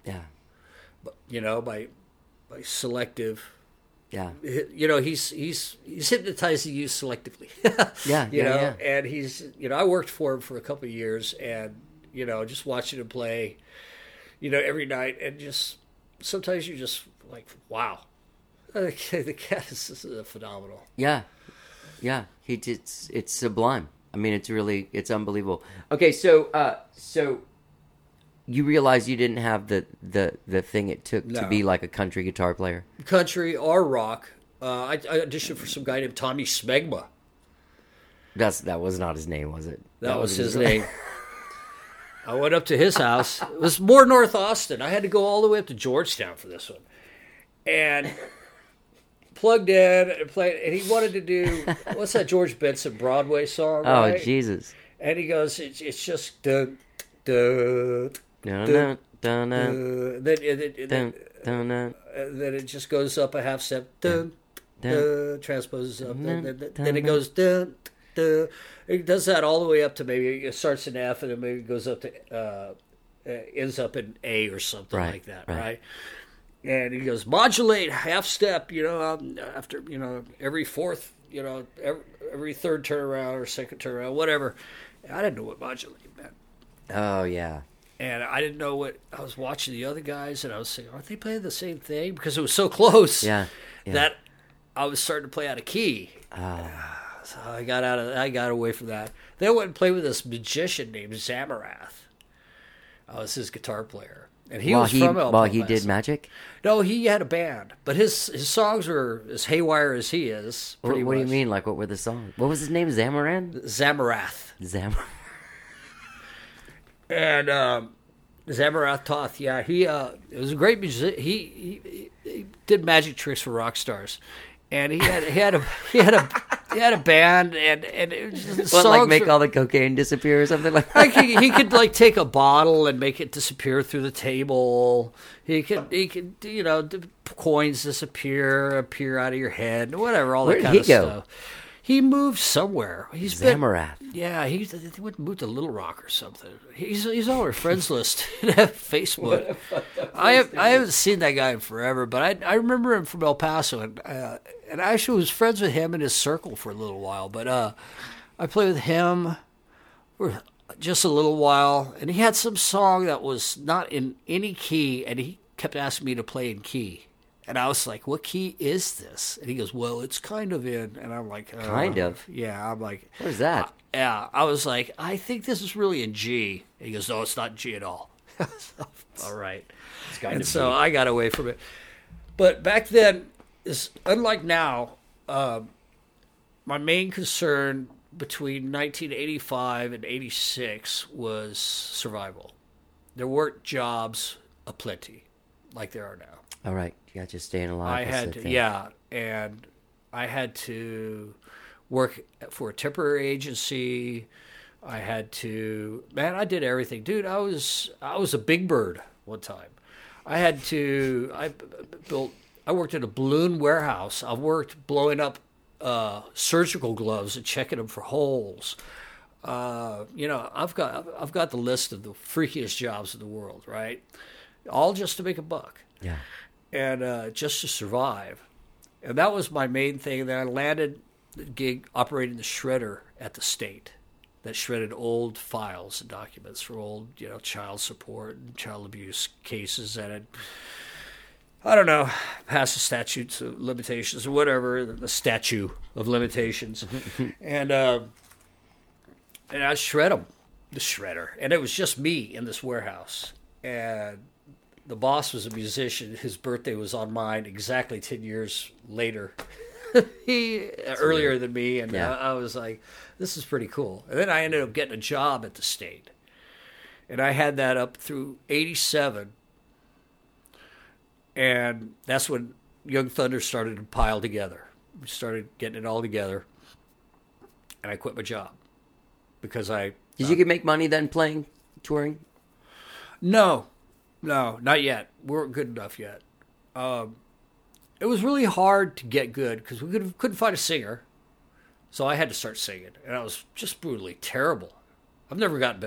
Yeah. By selective. Yeah. He's hypnotizing you selectively. Yeah. And he's, I worked for him for a couple of years, and just watching him play, every night, and just sometimes you just like, wow, the cat is phenomenal. Yeah. It's sublime. I mean, it's unbelievable. Okay, so you realize you didn't have the thing it took to No. be like a country guitar player. Country or rock. I auditioned for some guy named Tommy Smegma. That was not his name, was it? That was his name. I went up to his house. It was more North Austin. I had to go all the way up to Georgetown for this one. And plugged in and played. And he wanted to do, what's that George Benson Broadway song? Oh, right? Jesus. And he goes, it's just dun, dun, Dun, dun, dun, then dun, dun, dun. then it just goes up a half step, dun, dun, transposes up, then it goes dun, dun. It does that all the way up to maybe it starts in F and then maybe it goes up to ends up in A or something Right, like that, right. right? And he goes modulate half step, after every fourth, every third turnaround or second turnaround, whatever. I didn't know what modulate meant. Oh, yeah. And I didn't know what I was watching the other guys, and I was saying, aren't they playing the same thing? Because it was so close Yeah. that I was starting to play out of key. So I got away from that. Then I went and played with this magician named Zamarath. I was his guitar player, and he was from El While he Paso. did magic? No, he had a band, but his songs were as haywire as he is. What do you much. mean? Like, what were the songs? What was his name? Zamaran? Zamarath. And Zamarath Toth, yeah, he it was a great music. He did magic tricks for rock stars, and he had a band, and it was just What, like songs make were- all the cocaine disappear or something like that? like he could like take a bottle and make it disappear through the table. He could the coins appear out of your head, whatever, all Where that did kind he of go? stuff. He moved somewhere. He's been, Zamarath. yeah, he would move to Little Rock or something. He's on our friends list at Facebook. I haven't seen that guy in forever, but I remember him from El Paso, and I actually was friends with him in his circle for a little while. But I played with him for just a little while, and he had some song that was not in any key, and he kept asking me to play in key. And I was like, what key is this? And he goes, well, it's kind of in. And I'm like, Kind of? Yeah, I'm like, What is that? yeah. I was like, I think this is really in G. And he goes, no, it's not G at all. All right. And so I got away from it. But back then, unlike now, my main concern between 1985 and 86 was survival. There weren't jobs aplenty like there are now. All right. You got you staying alive. I That's had the to, thing. yeah, and I had to work for a temporary agency. I had to, man, I did everything, dude. I was a big bird one time. I worked at a balloon warehouse. I worked blowing up surgical gloves and checking them for holes. I've got the list of the freakiest jobs in the world, right? All just to make a buck. Yeah. And just to survive. And that was my main thing. Then I landed the gig operating the shredder at the state that shredded old files and documents for old, child support and child abuse cases that had, I don't know, passed the statutes of limitations or whatever, the statute of limitations. and I shred them, the shredder. And it was just me in this warehouse. And the boss was a musician. His birthday was on mine exactly 10 years later. Earlier than me. And Yeah. I was like, this is pretty cool. And then I ended up getting a job at the state. And I had that up through 87. And that's when Young Thunder started to pile together. We started getting it all together. And I quit my job. Because Did you get make money then playing, touring? No, not yet. We weren't good enough yet. It was really hard to get good because we couldn't find a singer. So I had to start singing. And I was just brutally terrible. I've never gotten better.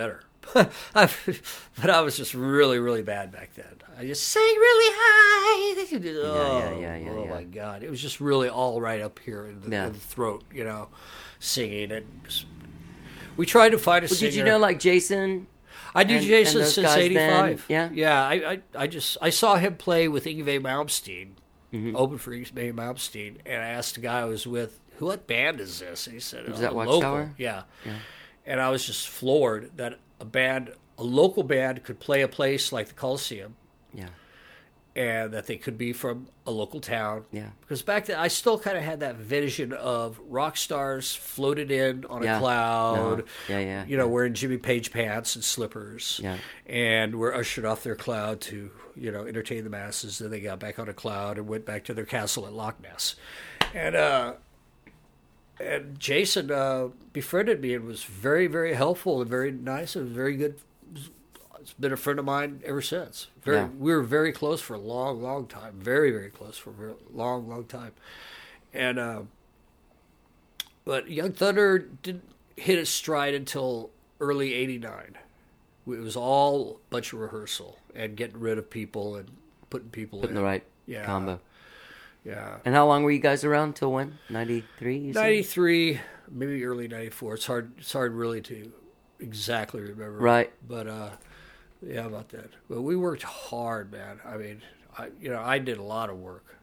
but I was just really, really bad back then. I just sang really high. Oh my God. It was just really all right up here in the throat, singing. We tried to find a singer. Did you know, like, Jason? I knew Jason those since guys '85. then? Yeah. I saw him play with Yngwie Malmsteen, open for Yngwie Malmsteen, and I asked the guy I was with, "What band is this?" And he said, Was that local. Watchtower? Yeah. And I was just floored that a local band, could play a place like the Coliseum. Yeah. And that they could be from a local town. Yeah. Because back then, I still kind of had that vision of rock stars floated in on a cloud. Wearing Jimmy Page pants and slippers. Yeah. And were ushered off their cloud to, entertain the masses. Then they got back on a cloud and went back to their castle at Loch Ness. And Jason befriended me and was very, very helpful and very nice and very good. He's been a friend of mine ever since. We were very close for a long, long time. Very, very close for a very long, long time. And but Young Thunder didn't hit its stride until early '89. It was all a bunch of rehearsal and getting rid of people and putting people in the right combo. Yeah. And how long were you guys around? Till when? 93? 93, maybe early 94. It's hard really to exactly remember. Right. But yeah, about that. But we worked hard, man. I mean, I did a lot of work.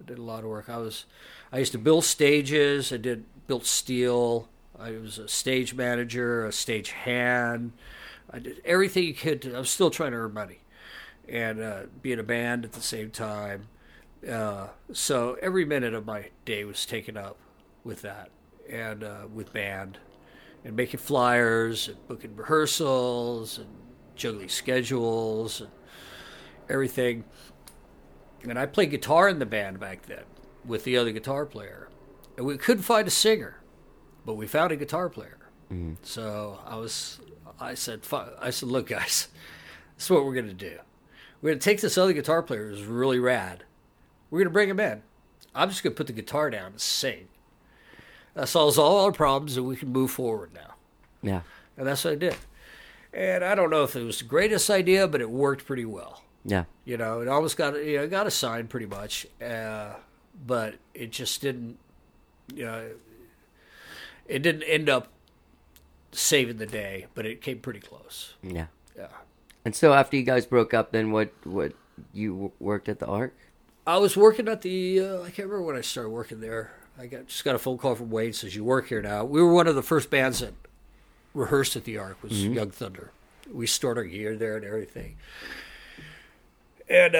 I used to build stages. Built steel. I was a stage manager, a stage hand. I did everything you could. I was still trying to earn money and be in a band at the same time. So every minute of my day was taken up with that and with band and making flyers and booking rehearsals and juggling schedules and everything. And I played guitar in the band back then with the other guitar player. And we couldn't find a singer, but we found a guitar player. Mm-hmm. So I said, look, guys, this is what we're going to do. We're going to take this other guitar player who's really rad. We're going to bring him in. I'm just going to put the guitar down and sing. That solves all our problems and we can move forward now. Yeah. And that's what I did. And I don't know if it was the greatest idea, but it worked pretty well. Yeah. It almost got a sign pretty much. But it just didn't, it didn't end up saving the day, but it came pretty close. Yeah. Yeah. And so after you guys broke up, then what you worked at the Ark? I was working at the, I can't remember when I started working there. I just got a phone call from Wade, says, you work here now. We were one of the first bands that rehearsed at the Ark, was Young Thunder. We stored our gear there and everything. And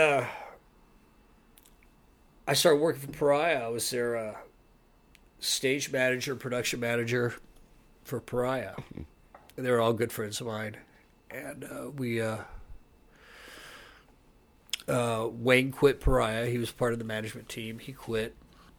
I started working for Pariah. I was their stage manager, production manager for Pariah. And they were all good friends of mine. And Wayne quit Pariah. He was part of the management team. He quit.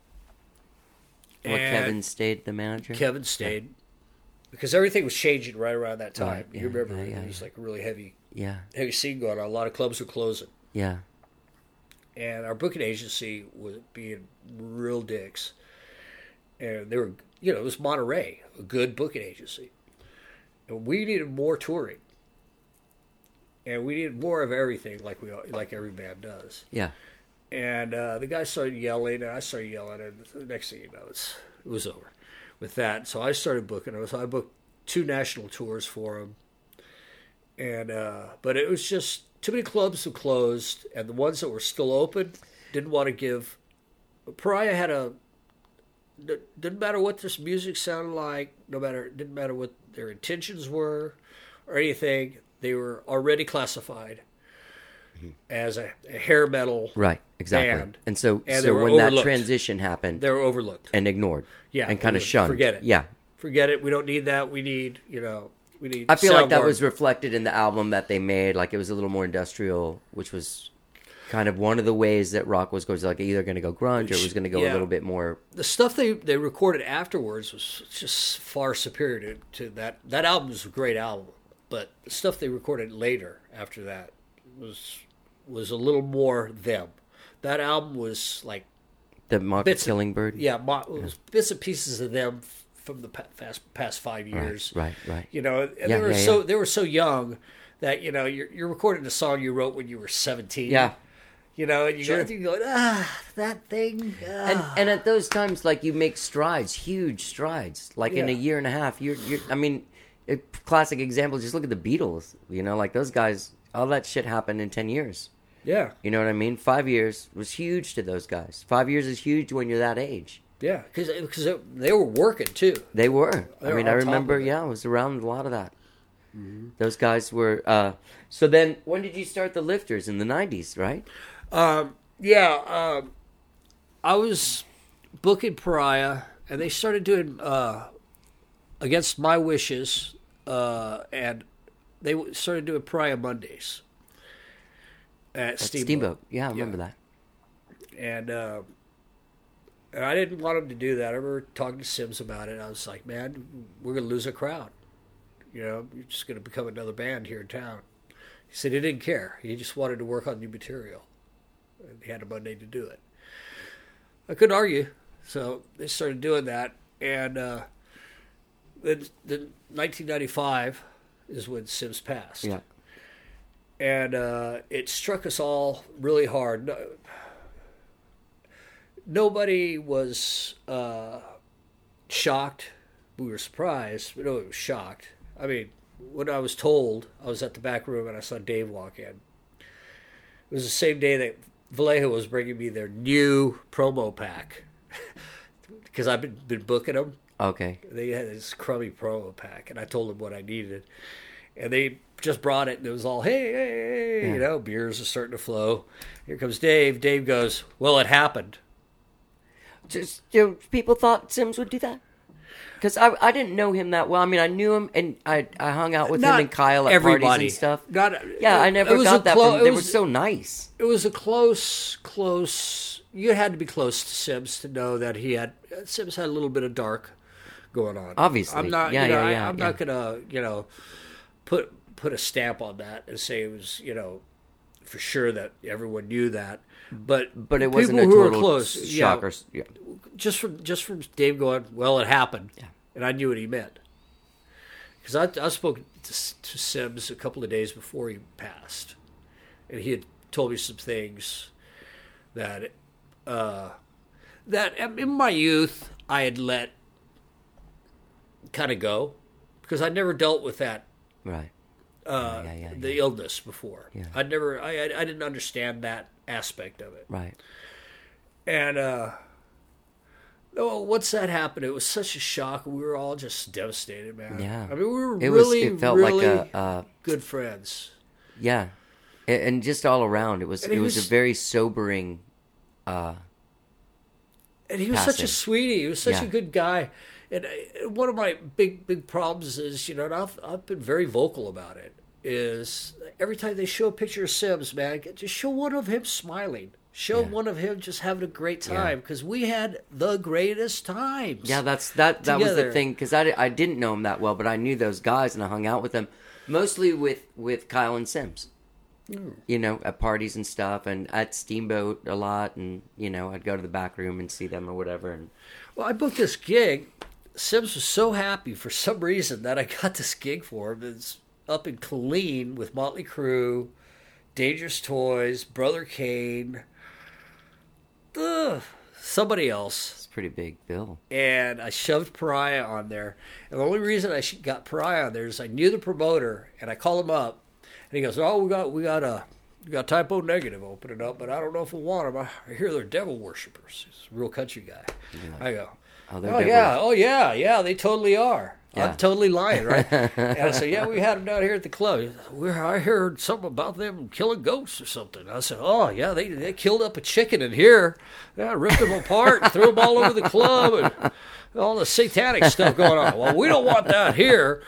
Kevin stayed the manager? Kevin stayed. Yeah. Because everything was changing right around that time. Right, yeah, you remember it was like a really heavy scene going on. A lot of clubs were closing. Yeah. And our booking agency was being real dicks. And they were, it was Monterey, a good booking agency. And we needed more touring. And we needed more of everything like every band does. Yeah. And the guy started yelling, and I started yelling, and the next thing you know, it was over with that. So I started booking. I booked 2 national tours for him. And but it was just too many clubs were closed, and the ones that were still open didn't want to give. Pariah didn't matter what this music sounded like, didn't matter what their intentions were or anything. They were already classified as a hair metal band. And so when overlooked. that transition happened, they were overlooked and ignored, and kind of overlooked. shunned. Forget it. Yeah, forget it. We don't need that. We need, I feel like that Soundgarden. was reflected in the album that they made. Like it was a little more industrial, which was kind of one of the ways that rock was going. Like either going to go grunge or it was going to go a little bit more. The stuff they recorded afterwards was just far superior to that. That album was a great album, but the stuff they recorded later after that was a little more them. That album was like the Mark Killingbird. It was bits and pieces of them from the past 5 years. Right. You know, and Yeah, they were so young that, you know, you're recording a song you wrote when you were 17. Yeah. You know, and Sure. you go, that thing. And at those times, like, you make strides, huge strides. Like in a Yeah. year and a half, you're. I mean, a classic example. Just look at the Beatles. You know, like those guys. All that shit happened in 10 years. Yeah. You know what I mean? 5 years was huge to those guys. 5 years is huge when you're that age. Yeah, because they were working too. They were. They I were mean, on I top remember. of it. Yeah, I was around a lot of that. Those guys were. So then, when did you start the Lifters? In the 90s, right? I was booking Pariah, and they started doing Against My Wishes, and they started doing Pariah Mondays at Steamboat. Yeah, I remember that. And I didn't want them to do that. I remember talking to Sims about it. I was like, man, we're going to lose a crowd. You know, you're just going to become another band here in town. He said he didn't care. He just wanted to work on new material. And he had a Monday to do it. I couldn't argue. So they started doing that. And then 1995 is when Sims passed. Yeah. And it struck us all really hard. Nobody was shocked. We were surprised, but nobody was shocked. I mean, when I was told, I was at the back room and I saw Dave walk in. It was the same day that Vallejo was bringing me their new promo pack. Because I've been booking them. Okay. They had this crummy promo pack, and I told them what I needed. And they just brought it, and it was all, hey, you know, beers are starting to flow. Here comes Dave. Dave goes, well, it happened. Just, you know, people thought Sims would do that? Because I didn't know him that well. I mean, I knew him, and I hung out with him and Kyle at parties and stuff. I never got that from them. They were so nice. It was a close. You had to be close to Sims to know that Sims had a little bit of dark going on. Obviously. I'm not. Yeah, I'm not gonna, put a stamp on that and say it was, for sure that everyone knew that. But it wasn't a people who were total close, shocker. Yeah. Just from Dave going, well, it happened, and I knew what he meant. Because I spoke to Sims a couple of days before he passed, and he had told me some things that in my youth I had let kind of go, because I never dealt with that Right. the illness before. Yeah. I didn't understand that aspect of it. Right. And once that happened, it was such a shock. We were all just devastated, man. Yeah. I mean, we were It felt really like a good friends. yeah, and just all around, it was And he a very sobering. And he was such a passing. sweetie. He was such Yeah. a good guy. And one of my big problems is, and I've been very vocal about it, is every time they show a picture of Sims, man, just show one of him smiling. Show one of him just having a great time, because we had the greatest times. Yeah, that was the together. thing, because I didn't know him that well, but I knew those guys and I hung out with them, mostly with Kyle and Sims. At parties and stuff, and at Steamboat a lot, and I'd go to the back room and see them or whatever. And Well, I booked this gig. Sims was so happy for some reason that I got this gig for him. It's up in Killeen with Motley Crue, Dangerous Toys, Brother Kane, somebody else. it's a pretty big bill. And I shoved Pariah on there. And the only reason I got Pariah on there is I knew the promoter, and I called him up, and he goes, "Oh, we got Typo Negative opening up, but I don't know if we want them. I hear they're devil worshippers." He's a real country guy. I go, they're yeah, they totally are. Yeah. I'm totally lying, right? And I said, yeah, we had them down here at the club. He said, I heard something about them killing ghosts or something. I said, oh, yeah, they killed up a chicken in here. Yeah, ripped them apart and threw them all over the club, and all the satanic stuff going on. Well, we don't want that here,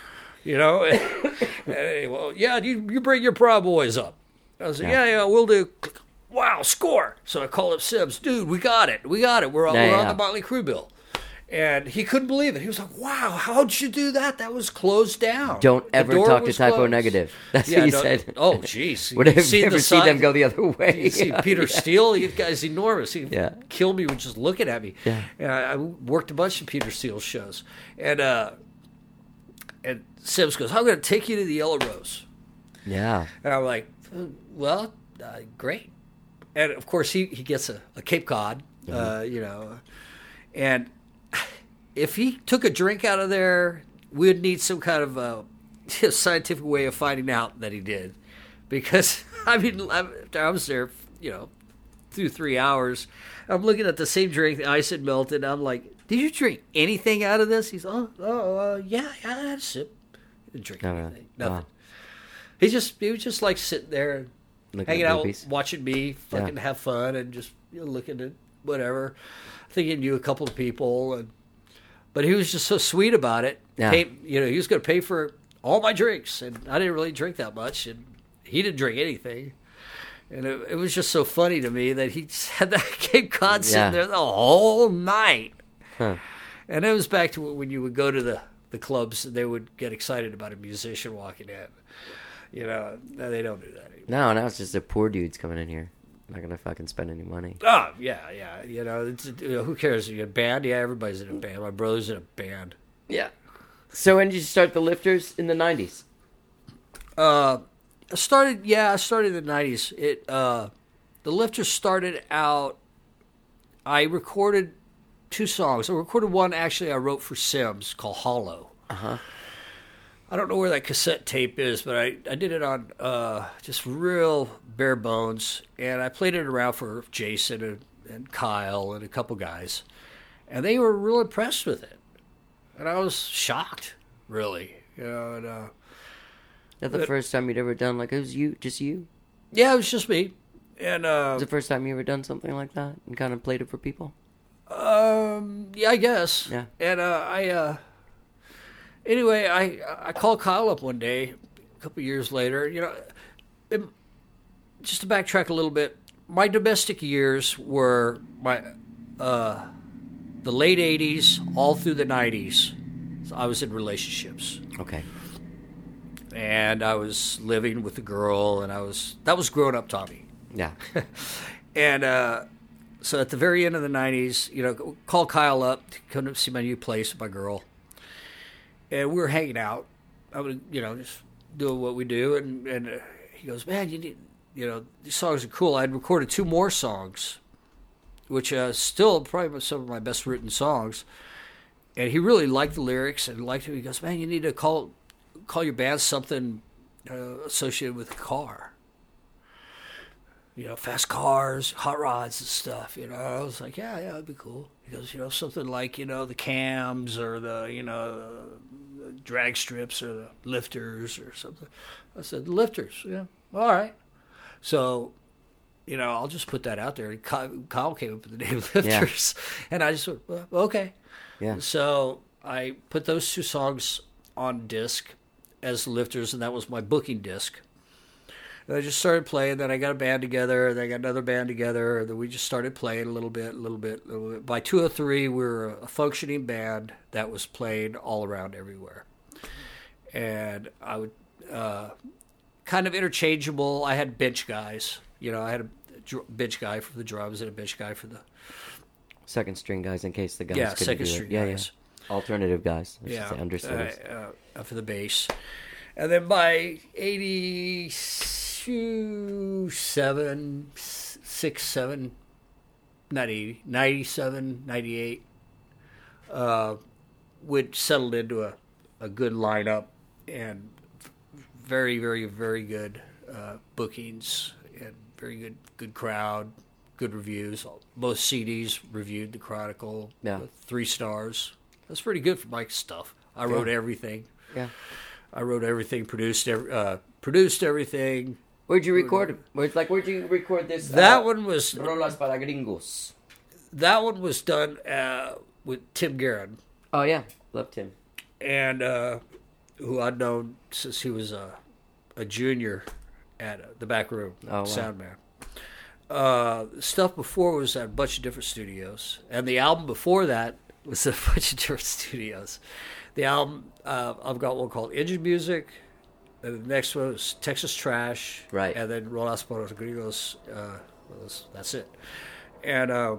And, well, yeah, you bring your Proud Boys up. I said, yeah, we'll do. Wow, score. So I called up Sims. Dude, we got it. We're on the Motley Crue bill. And he couldn't believe it. He was like, "Wow, how'd you do that? That was closed down. Don't The ever door talk to was Typo closed." Negative. That's Yeah, what he no- said. Oh, jeez. Would have You've seen you ever the seen side- them go the other way? You see Peter Steele, the guy's enormous. He'd Yeah. kill me with just looking at me. Yeah. And I worked a bunch of Peter Steele shows. And Sims goes, "I'm going to take you to the Yellow Rose." Yeah. And I'm like, "Well, great." And, of course, he gets a Cape Cod, and if he took a drink out of there, we'd need some kind of scientific way of finding out that he did. Because, I mean, after I was there, through 3 hours, I'm looking at the same drink, the ice had melted, and I'm like, "Did you drink anything out of this?" He's, yeah, I had a sip. He didn't drink Oh, really? anything. Nothing. Wow. He was just like sitting there and Looking hanging at out, movies. watching me fucking have fun, and just looking at whatever. I think he knew a couple of people, but he was just so sweet about it. Yeah. He was going to pay for all my drinks, and I didn't really drink that much, and he didn't drink anything. And it was just so funny to me that he just had that Cape Cod sitting there the whole night. Huh. And it was back to when you would go to the clubs, and they would get excited about a musician walking in. Now they don't do that anymore. No, it's just the poor dudes coming in here. Not gonna fucking spend any money. Oh, yeah. Who cares? You a band? Yeah, everybody's in a band. My brother's in a band. Yeah. So when did you start the Lifters? In the 90s? I started in the 90s. The Lifters started out, I recorded 2 songs. I recorded one, actually, I wrote for Sims called Hollow. Uh-huh. I don't know where that cassette tape is, but I did it on just real bare bones, and I played it around for Jason and Kyle and a couple guys, and they were real impressed with it, and I was shocked, really. Is that the first time you'd ever done, like, it was just you? Yeah, it was just me, and Was it the first time you ever done something like that and kind of played it for people? yeah, I guess. Yeah. And anyway, I called Kyle up one day, a couple years later. Just to backtrack a little bit, my domestic years were the late '80s, all through the '90s. So I was in relationships, Okay. and I was living with a girl, and that was growing up Tommy. Yeah. And so at the very end of the 90s, called Kyle up to come to see my new place with my girl. And we were hanging out. I would, just doing what we do. And he goes, "Man, you need, these songs are cool." I'd recorded 2 more songs, which still probably some of my best written songs. And he really liked the lyrics and liked it. He goes, "Man, you need to call your band something associated with a car. Fast cars, hot rods and stuff." I was like, yeah, that'd be cool. He goes, something like, the Cams or the drag strips or the Lifters or something. I said, "The Lifters, yeah, all right." So, I'll just put that out there. And Kyle came up with the name Lifters. And I just went, "Well, okay." Yeah. So I put those 2 songs on disc as Lifters, and that was my booking disc. And I just started playing. Then I got a band together. Then I got another band together. And then we just started playing a little bit. By 203, we were a functioning band that was playing all around everywhere. And I would kind of interchangeable. I had bench guys. I had a bench guy for the drums and a bench guy for the Second string guys in case the guys couldn't second do string it. Yeah, guys. yeah. Alternative guys. I should say, understudies. For the bass. And then by 87, 6, 7, not 80, 97, 98, we'd settled into a good lineup and very, very, very good bookings and very good crowd, good reviews. Both CDs reviewed the Chronicle, 3 stars. That's pretty good for my stuff. I wrote everything. Yeah. I wrote everything, produced everything. Where'd you record it? Where'd you record this? That one was Rolas para Gringos. That one was done with Tim Guerin. Oh yeah, love Tim. And who I'd known since he was a junior at the Back Room, sound man. Stuff before was at a bunch of different studios, and the album before that was a bunch of different studios. The album, I've got one called Engine Music. And the next one was Texas Trash. Right. And then Rolas por los Gringos. That's it. And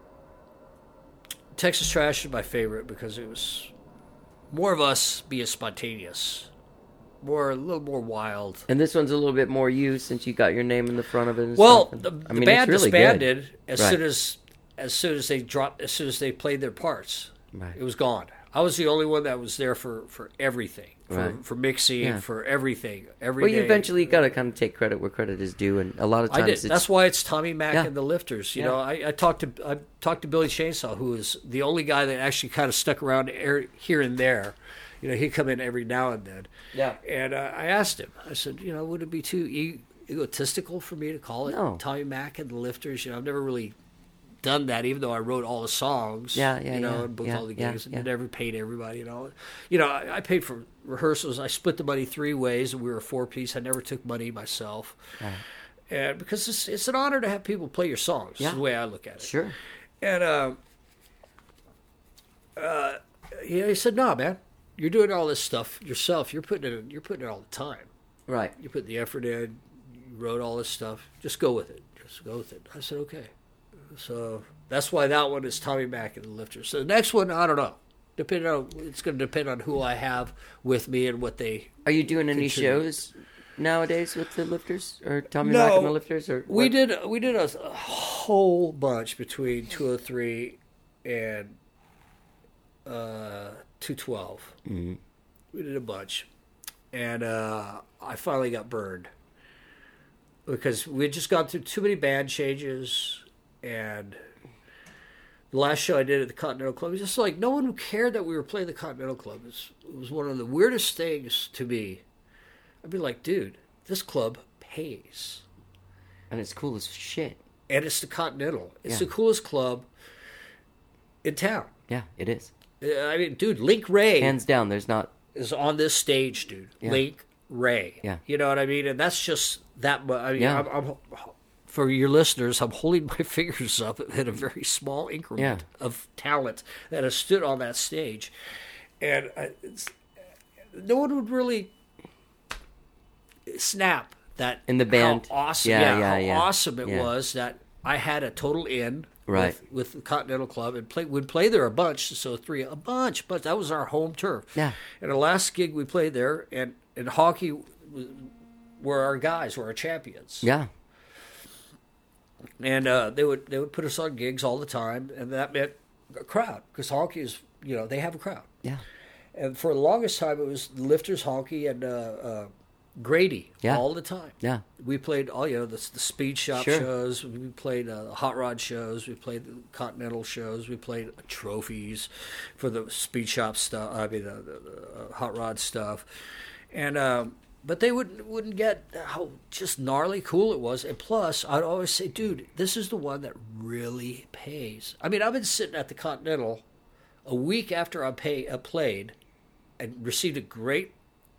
Texas Trash is my favorite because it was more of us being spontaneous. A little more wild. And this one's a little bit more you since you got your name in the front of it. And Well, stuff. the It's band really disbanded good. as Right. soon as they played their parts. Right. It was gone. I was the only one that was there for everything, Right. for mixing, Yeah. for everything. Every Well, you day. eventually got to kind of take credit where credit is due, and a lot of I times did. it's That's why it's Tommy Mac Yeah. and the Lifters. You Yeah. know, I talked to Billy Chainsaw, who is the only guy that actually kind of stuck around here and there. You know, he'd come in every now and then. Yeah. And I asked him. I said, you know, would it be too egotistical for me to call it No. Tommy Mac and the Lifters? You know, I've never really done that, even though I wrote all the songs. Yeah, you know, yeah, and booked yeah, all the yeah, gigs, and yeah. never paid everybody. You know, I paid for rehearsals. I split the money 3 ways, and we were a 4-piece. I never took money myself. Right. And because it's an honor to have people play your songs. Yeah. Is the way I look at it. Sure. And he said, "No, man, you're doing all this stuff yourself. You're putting it all the time. Right. You put the effort in. You wrote all this stuff. Just go with it. Just go with it." I said, "Okay." So that's why that one is Tommy Mac and the Lifters. So the next one, I don't know. It's going to depend on who I have with me and what they. Are you doing any Contribute. shows nowadays with the Lifters or Tommy Mac and the Lifters? Or We what? did a whole bunch between 203 and 212. Mm-hmm. We did a bunch, and I finally got burned because we had just gone through too many band changes, and the last show I did at the Continental Club was just like no one cared that we were playing the Continental Club. It was one of the weirdest things to me. I'd be like, dude, this club pays. And it's cool as shit. And it's the Continental. It's Yeah. the coolest club in town. Yeah, it is. I mean, dude, Link Ray Hands down, there's not. is on this stage, dude. Yeah. Link Ray. Yeah. You know what I mean? And that's just that much. I mean, Yeah. I'm for your listeners, I'm holding my fingers up at a very small increment of talent that has stood on that stage. And no one would really snap that In the band. how awesome, Yeah. awesome it Yeah. was that I had a total in Right. with the Continental Club and would play there a bunch. So a bunch, but that was our home turf. Yeah. And the last gig we played there, and hockey were our guys, were our champions. Yeah. And they would put us on gigs all the time, and that meant a crowd because hockey is, you know, they have a crowd. Yeah. And for the longest time, it was Lifters Hockey and Grady Yeah. all the time. Yeah. We played all, you know, the speed shop Sure. shows. We played hot rod shows. We played the Continental shows. We played trophies for the speed shop stuff. I mean, the hot rod stuff. And but they wouldn't get how just gnarly cool it was. And plus, I'd always say, dude, this is the one that really pays. I mean, I've been sitting at the Continental a week after I played and received a great,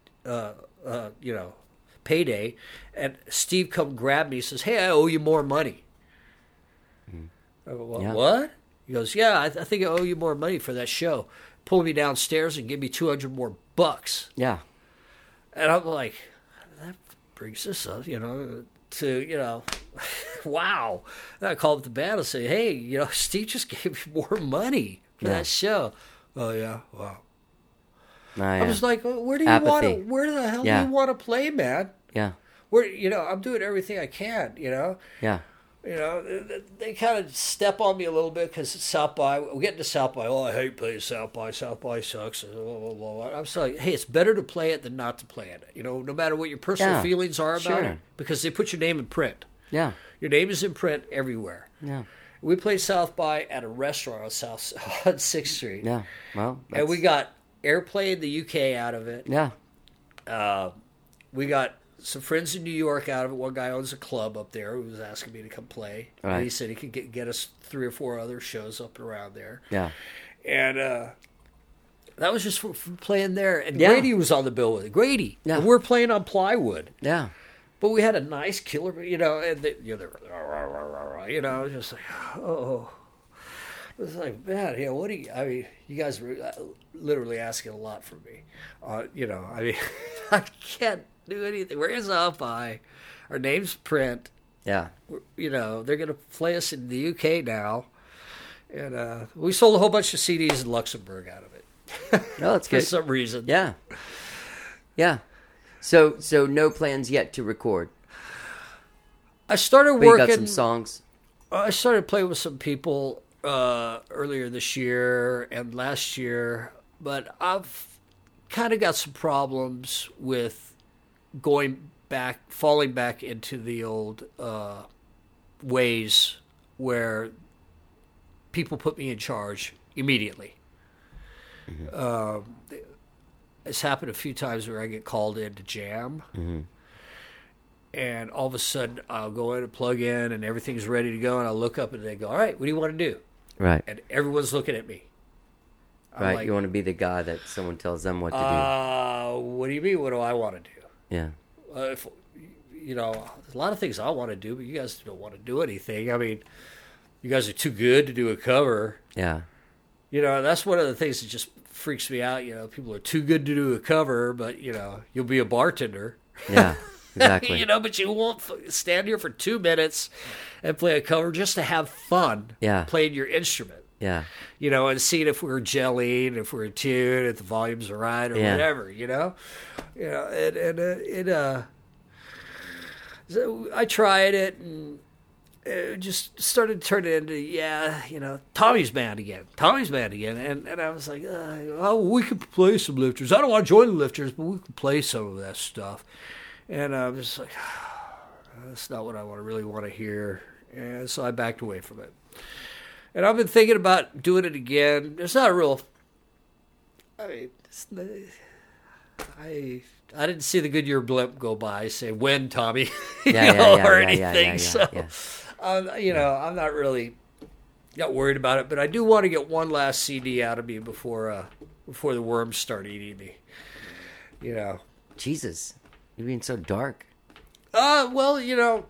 payday, and Steve come grab me and says, "Hey, I owe you more money." I go, well, Yeah. what? He goes, "Yeah, I think I owe you more money for that show." Pull me downstairs and give me $200 more bucks. Yeah. And I'm like, that brings us up, to, wow. And I called up the band and say, "Hey, Steve just gave me more money for Yeah. that show." "Oh, yeah, wow." Nah, I yeah. was like, where do you want to, Apathy. where the hell Yeah. do you want to play, man? Yeah. Where, I'm doing everything I can, Yeah. They kind of step on me a little bit because it's South by. We get into South by. "Oh, I hate playing South by. South by sucks." Blah, blah, blah. I'm saying, hey, it's better to play it than not to play it. No matter what your personal Yeah, feelings are about sure. it, because they put your name in print. Yeah. Your name is in print everywhere. Yeah. We played South by at a restaurant on 6th Street. Yeah. Well, And we got Airplay in the UK out of it. Yeah. We got some friends in New York out of it. One guy owns a club up there who was asking me to come play. Right. And he said he could get us 3 or 4 other shows up and around there. Yeah. And that was just for playing there. And Yeah. Grady was on the bill with it. Grady. Yeah. And we're playing on plywood. Yeah. But we had a nice killer, and they were, just like, oh. It's like, man, what do you? I mean, you guys were literally asking a lot from me. I mean, I can't do anything. We're in Zombie. Our name's Print. Yeah. They're going to play us in the UK now, and we sold a whole bunch of CDs in Luxembourg out of it. Oh, that's for good. some reason. Yeah. Yeah. So no plans yet to record. I started But you working. got some songs. I started playing with some people earlier this year and last year, but I've kind of got some problems with falling back into the old ways where people put me in charge immediately. It's happened a few times where I get called in to jam. And all of a sudden, I'll go in and plug in, and everything's ready to go. And I'll look up, and they go, "All right, what do you want to do?" Right. And everyone's looking at me. I'm Right. like, You want to be the guy that someone tells them what to what do you mean? What do I want to do? do. Yeah. If, there's a lot of things I want to do, but you guys don't want to do anything. I mean, you guys are too good to do a cover. Yeah. That's one of the things that just freaks me out. People are too good to do a cover, but, you'll be a bartender. Yeah. Exactly. But you won't stand here for 2 minutes and play a cover just to have fun playing your instrument. Yeah. And seeing if we're gelling, if we're in tune, if the volumes are right or whatever, so I tried it and it just started turning into, Tommy's band again. And I was like, we could play some Lifters. I don't want to join the Lifters, but we could play some of that stuff. And I was just like, that's not what I really want to hear. And so I backed away from it. And I've been thinking about doing it again. There's not a real... I didn't see the Goodyear blimp go by, say, when, Tommy, or anything. I'm not really not worried about it. But I do want to get one last CD out of me before the worms start eating me. Jesus. You're being so dark. Let's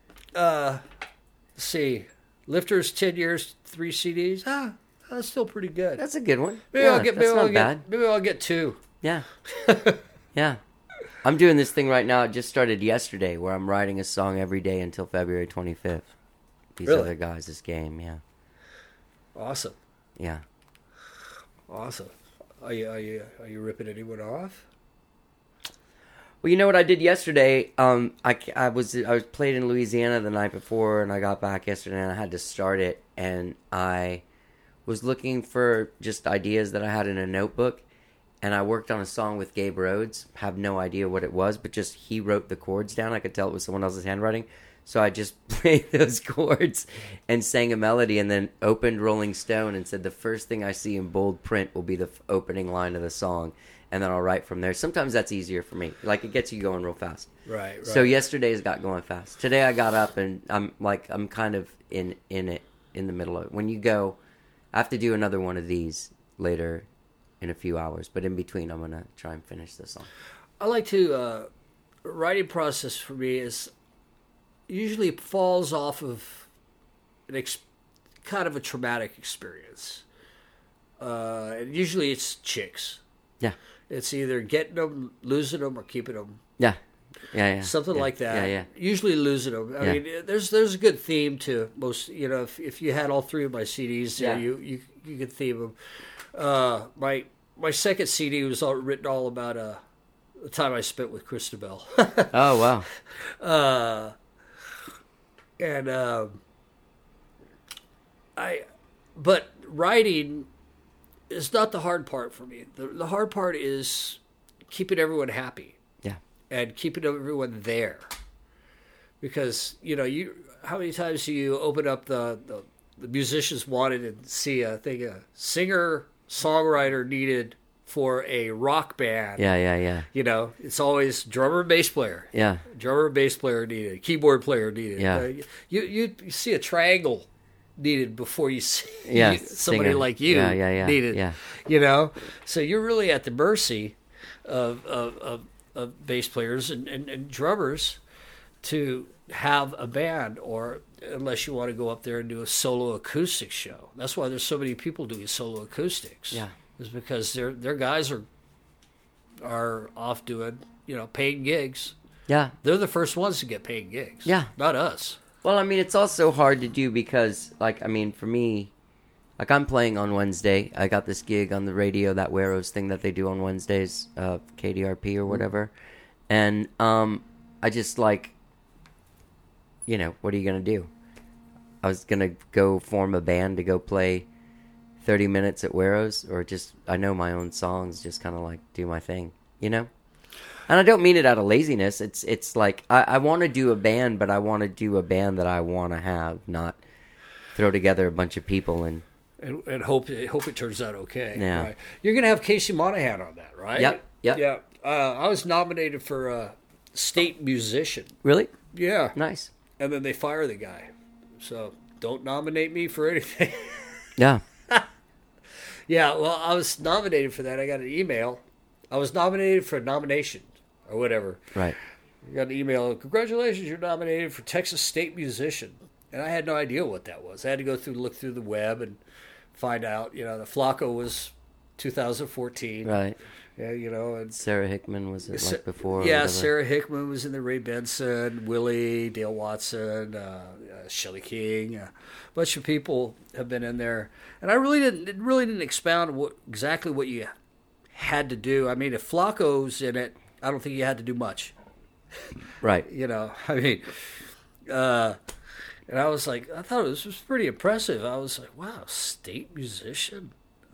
see. Lifters, 10 years, 3 CDs. That's still pretty good. That's a good one. Maybe I'll get 2. Yeah. Yeah. I'm doing this thing right now. It just started yesterday where I'm writing a song every day until February 25th. These other guys, this game, yeah. Awesome. Yeah. Awesome. Are you ripping anyone off? Well, you know what I did yesterday? I was played in Louisiana the night before, and I got back yesterday, and I had to start it, and I was looking for just ideas that I had in a notebook, and I worked on a song with Gabe Rhodes. Have no idea what it was, but just he wrote the chords down. I could tell it was someone else's handwriting, so I just played those chords and sang a melody, and then opened Rolling Stone and said the first thing I see in bold print will be the opening line of the song. And then I'll write from there. Sometimes that's easier for me. Like, it gets you going real fast. Right. So yesterday's got going fast. Today I got up and I'm kind of in it, in the middle of it. When you go, I have to do another one of these later in a few hours. But in between, I'm going to try and finish this song. I like to, writing process for me is usually falls off of kind of a traumatic experience. And usually it's chicks. Yeah. It's either getting them, losing them, or keeping them. Yeah. Something like that. Yeah. Usually losing them. I mean, there's a good theme to most. If you had all 3 of my CDs, you could theme them. My second CD was written all about the time I spent with Christabel. Oh wow. But writing is not the hard part for me. The hard part is keeping everyone happy. Yeah. And keeping everyone there. Because, how many times do you open up the musicians wanted and see a singer, songwriter needed for a rock band. Yeah. It's always drummer and bass player. Yeah. Drummer and bass player needed. Keyboard player needed. Yeah. You see a triangle needed before you see somebody singer. like you needed. Yeah. So you're really at the mercy of bass players and drummers to have a band, or unless you want to go up there and do a solo acoustic show. That's why there's so many people doing solo acoustics. Yeah. Is because their guys are off doing, paying gigs. Yeah. They're the first ones to get paying gigs. Yeah. Not us. Well, I mean, it's also hard to do because, like, I mean, for me, like, I'm playing on Wednesday. I got this gig on the radio, that Weros thing that they do on Wednesdays, KDRP or whatever. And I just, like, what are you going to do? I was going to go form a band to go play 30 minutes at Weros, or just, I know my own songs, just kind of, like, do my thing, And I don't mean it out of laziness. It's like, I want to do a band, but I want to do a band that I want to have, not throw together a bunch of people and hope it turns out okay. Yeah. Right. You're going to have Casey Monahan on that, right? Yep. Yeah. I was nominated for state musician. Really? Yeah. Nice. And then they fire the guy. So don't nominate me for anything. Yeah. Yeah, well, I was nominated for that. I got an email. I was nominated for a nomination or whatever. Right. I got an email. Congratulations, you're nominated for Texas State Musician. And I had no idea what that was. I had to look through the web and find out. The Flacco was 2014. Right. Yeah, and Sarah Hickman was it like before? Yeah, or whatever? Sarah Hickman was in the Ray Benson, Willie, Dale Watson, Shelley King. A bunch of people have been in there, and I really didn't expound exactly what you had to do. I mean, if Flacco's in it, I don't think you had to do much. Right. I mean, and I was like, I thought this was pretty impressive. I was like, wow, state musician?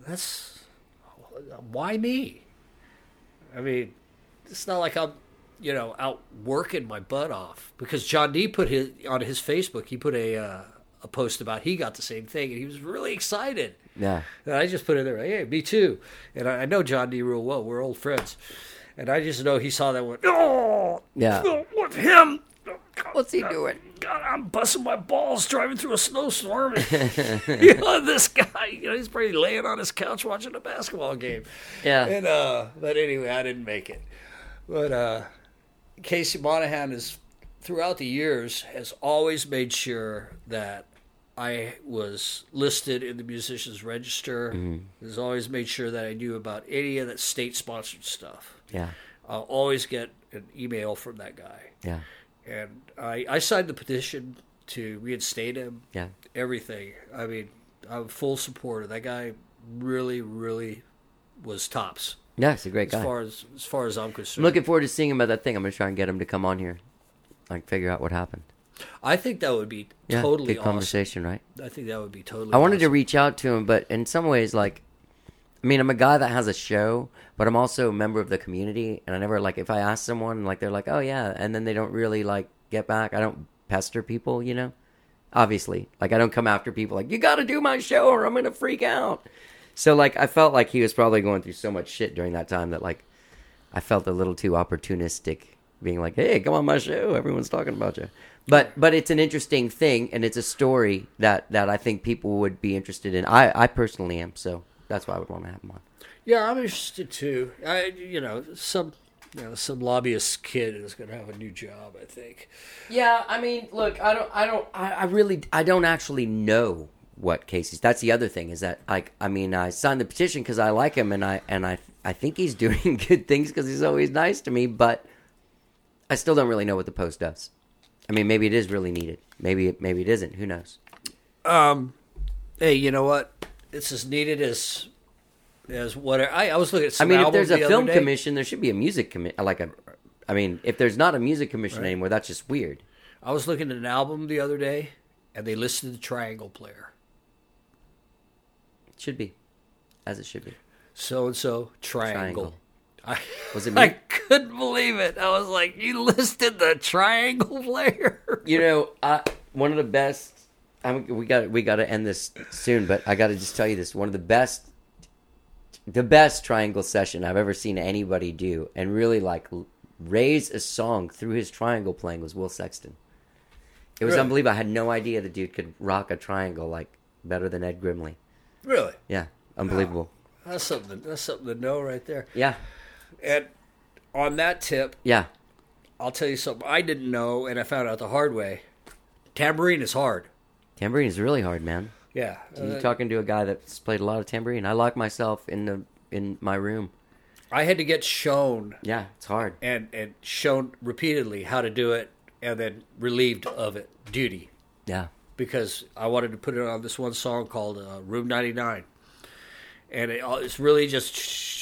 Why me? I mean, it's not like I'm, out working my butt off. Because John D put on his Facebook, he put a post about he got the same thing, and he was really excited. Yeah. And I just put in there, hey, me too. And I know John D real well. We're old friends. And I just know he saw that and went, oh, Yeah. with him. What's he doing? God, I'm busting my balls driving through a snowstorm. This guy, he's probably laying on his couch watching a basketball game. Yeah. And but anyway, I didn't make it. But Casey Monahan is, throughout the years, has always made sure that I was listed in the musicians register. Mm-hmm. Has always made sure that I knew about any of that state-sponsored stuff. Yeah. I'll always get an email from that guy. Yeah. And I signed the petition to reinstate him. Yeah. Everything. I mean, I'm full supporter. That guy really, really was tops. Yeah, he's a great guy. As far as I'm concerned. I'm looking forward to seeing him at that thing. I'm going to try and get him to come on here. Like, figure out what happened. I think that would be Yeah, totally good awesome. conversation, right? I think that would be totally I wanted to awesome. reach out to him, but in some ways, like, I mean, I'm a guy that has a show, but I'm also a member of the community, and I never, like, if I ask someone, like, they're like, oh, yeah, and then they don't really, like, get back. I don't pester people, Obviously. Like, I don't come after people like, you got to do my show or I'm going to freak out. So, like, I felt like he was probably going through so much shit during that time that, like, I felt a little too opportunistic, being like, hey, come on my show. Everyone's talking about you. But it's an interesting thing, and it's a story that I think people would be interested in. I personally am, so that's why I would want to have him on. Yeah, I'm interested too. Some lobbyist kid is going to have a new job, I think. Yeah, I mean, look, I don't actually know what Casey's. That's the other thing is that, like, I mean, I signed the petition because I like him, and I think he's doing good things because he's always nice to me, but I still don't really know what the post does. I mean, maybe it is really needed. Maybe it isn't. Who knows? Hey, you know what? It's as needed as whatever. I was looking at some I mean, if albums there's a the film other day. commission, there should be a music commission. If there's not a music commission anymore, that's just weird. I was looking at an album the other day, and they listed the Triangle Player. It should be, as it should be. So-and-so Triangle. Was it me? I couldn't believe it. I was like, you listed the Triangle Player? One of the best. We got to end this soon, but I got to just tell you this. One of the best triangle session I've ever seen anybody do, and really like raise a song through his triangle playing, was Will Sexton. It was Really? unbelievable. I had no idea the dude could rock a triangle like better than Ed Grimley. Really? Yeah, unbelievable. That's something to know right there. Yeah, And on that tip, yeah, I'll tell you something I didn't know, and I found out the hard way. Tambourine is hard. Tambourine is really hard, man. Yeah. You're talking to a guy that's played a lot of tambourine. I lock myself in my room. I had to get shown Yeah, it's hard. and shown repeatedly how to do it, and then relieved of it, duty. Yeah. Because I wanted to put it on this one song called Room 99. And it's really just...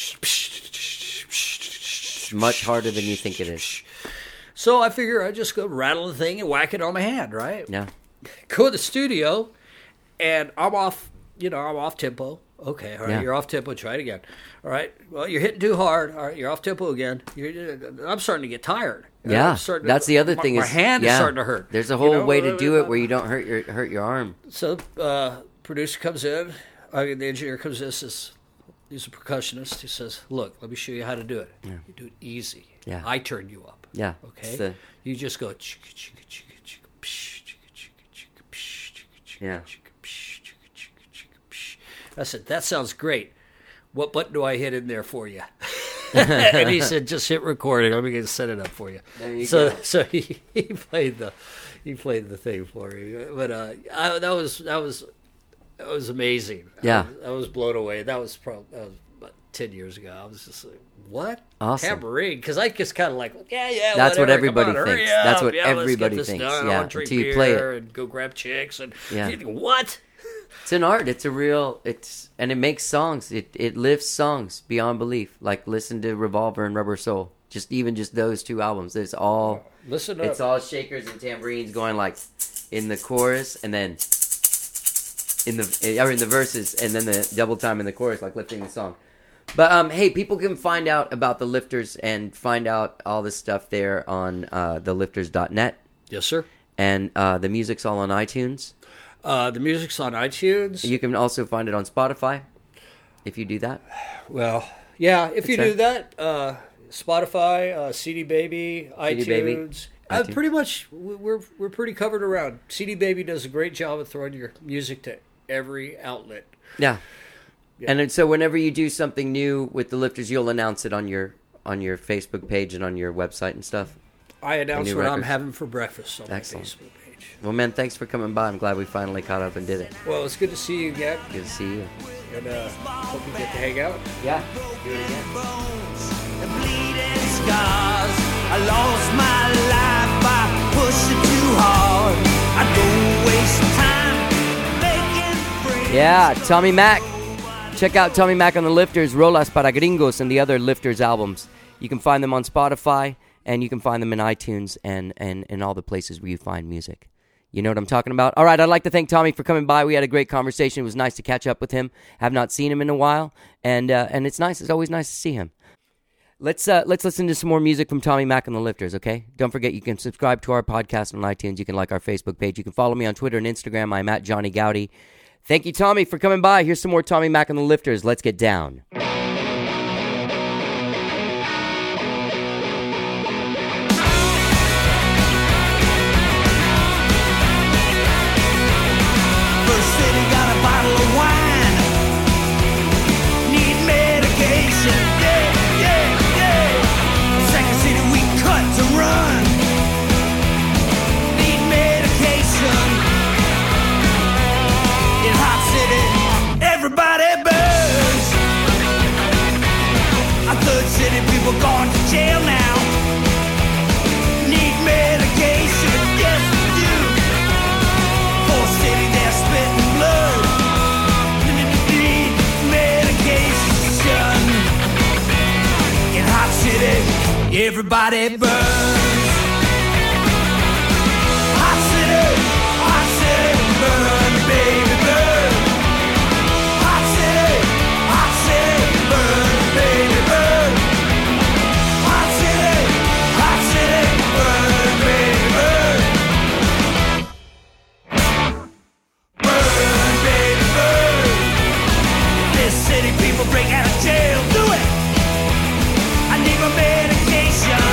It's much harder than you think it is. So I figure I just go rattle the thing and whack it on my hand, right? Yeah. Go to the studio, and I'm off tempo. Okay, all right, Yeah. You're off tempo. Try it again. All right, well, you're hitting too hard. All right, you're off tempo again. I'm starting to get tired. Yeah, that's the other thing. My is hand is starting to hurt. There's a whole way to do it where you don't hurt your arm. So producer comes in. The engineer comes in. Says, he's a percussionist. He says, "Look, let me show you how to do it. You do it easy. Yeah. I turn you up. Yeah. Okay. You just go. Yeah. I said, that sounds great. What button do I hit in there for you? And he said, just hit record. Let me set it up for you. There you So go. so he played the thing for me. But that was amazing. Yeah. I was blown away. That was about 10 years ago. I was just like, what? Awesome. Tambourine? Because I just kind of like, yeah. That's what whatever. everybody Come on, hurry thinks. up. That's what let's get everybody this thinks. done. I Yeah, want to drink until you play beer it. and go grab chicks and Yeah. what? It's an art. And it makes songs. It lifts songs beyond belief. Like listen to Revolver and Rubber Soul. Just those two albums. It's all Listen up. It's all shakers and tambourines going like in the chorus and then in the verses and then the double time in the chorus, like lifting the song. But hey, people can find out about the Lifters and find out all this stuff there on thelifters.net. Yes, sir. And the music's all on iTunes. The music's on iTunes. You can also find it on Spotify if you do that. Well, yeah, if you That's do that, Spotify, CD Baby, CD Baby, iTunes. iTunes. Pretty much, we're pretty covered around. CD Baby does a great job of throwing your music to every outlet. Yeah. And so whenever you do something new with the Lifters, you'll announce it on your Facebook page and on your website and stuff. I announce new what I'm records. having for breakfast on Excellent. my Facebook page. Well, man, thanks for coming by. I'm glad we finally caught up and did it. Well, it's good to see you again, Good to see you. and hope you get to hang out. Yeah. Do it again. The bleeding scars. I lost my life by pushing too hard. I don't waste time making friends. Yeah, Tommy Mac. Check out Tommy Mac on the Lifters, Rolas para Gringos, and the other Lifters albums. You can find them on Spotify, and you can find them in iTunes and all the places where you find music. You know what I'm talking about? All right, I'd like to thank Tommy for coming by. We had a great conversation. It was nice to catch up with him. Have not seen him in a while, and it's nice. It's always nice to see him. Let's listen to some more music from Tommy Mac and the Lifters, okay? Don't forget, you can subscribe to our podcast on iTunes. You can like our Facebook page. You can follow me on Twitter and Instagram. I'm at Johnny Gowdy. Thank you, Tommy, for coming by. Here's some more Tommy Mac and the Lifters. Let's get down. First city got a bottle of wine. Need medication. Yeah. Second city we cut to run. Need medication. In hot city, everybody burns. A third city people going to jail now. Need medication. Yes, we do. Fourth city, they're spitting blood. Need medication. In hot city, everybody burns. Hot city, burn, baby, burn. Hot city, burn, baby, burn. Hot city, burn, baby, burn. Burn, baby, burn. This city people break out of jail, do it. I need my medication.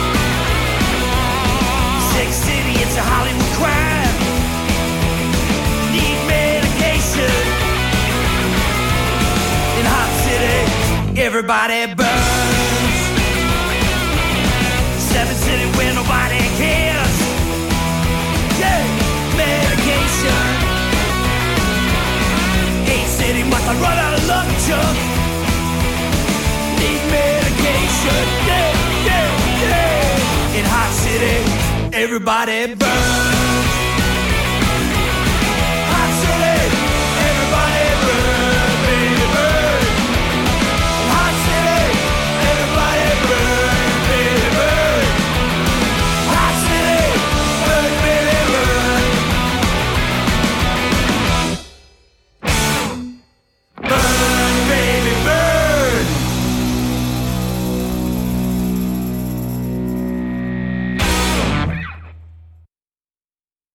Sex City, it's a Hollywood crime. Need medication. In hot city, everybody burns. Seven City, where no everybody burn.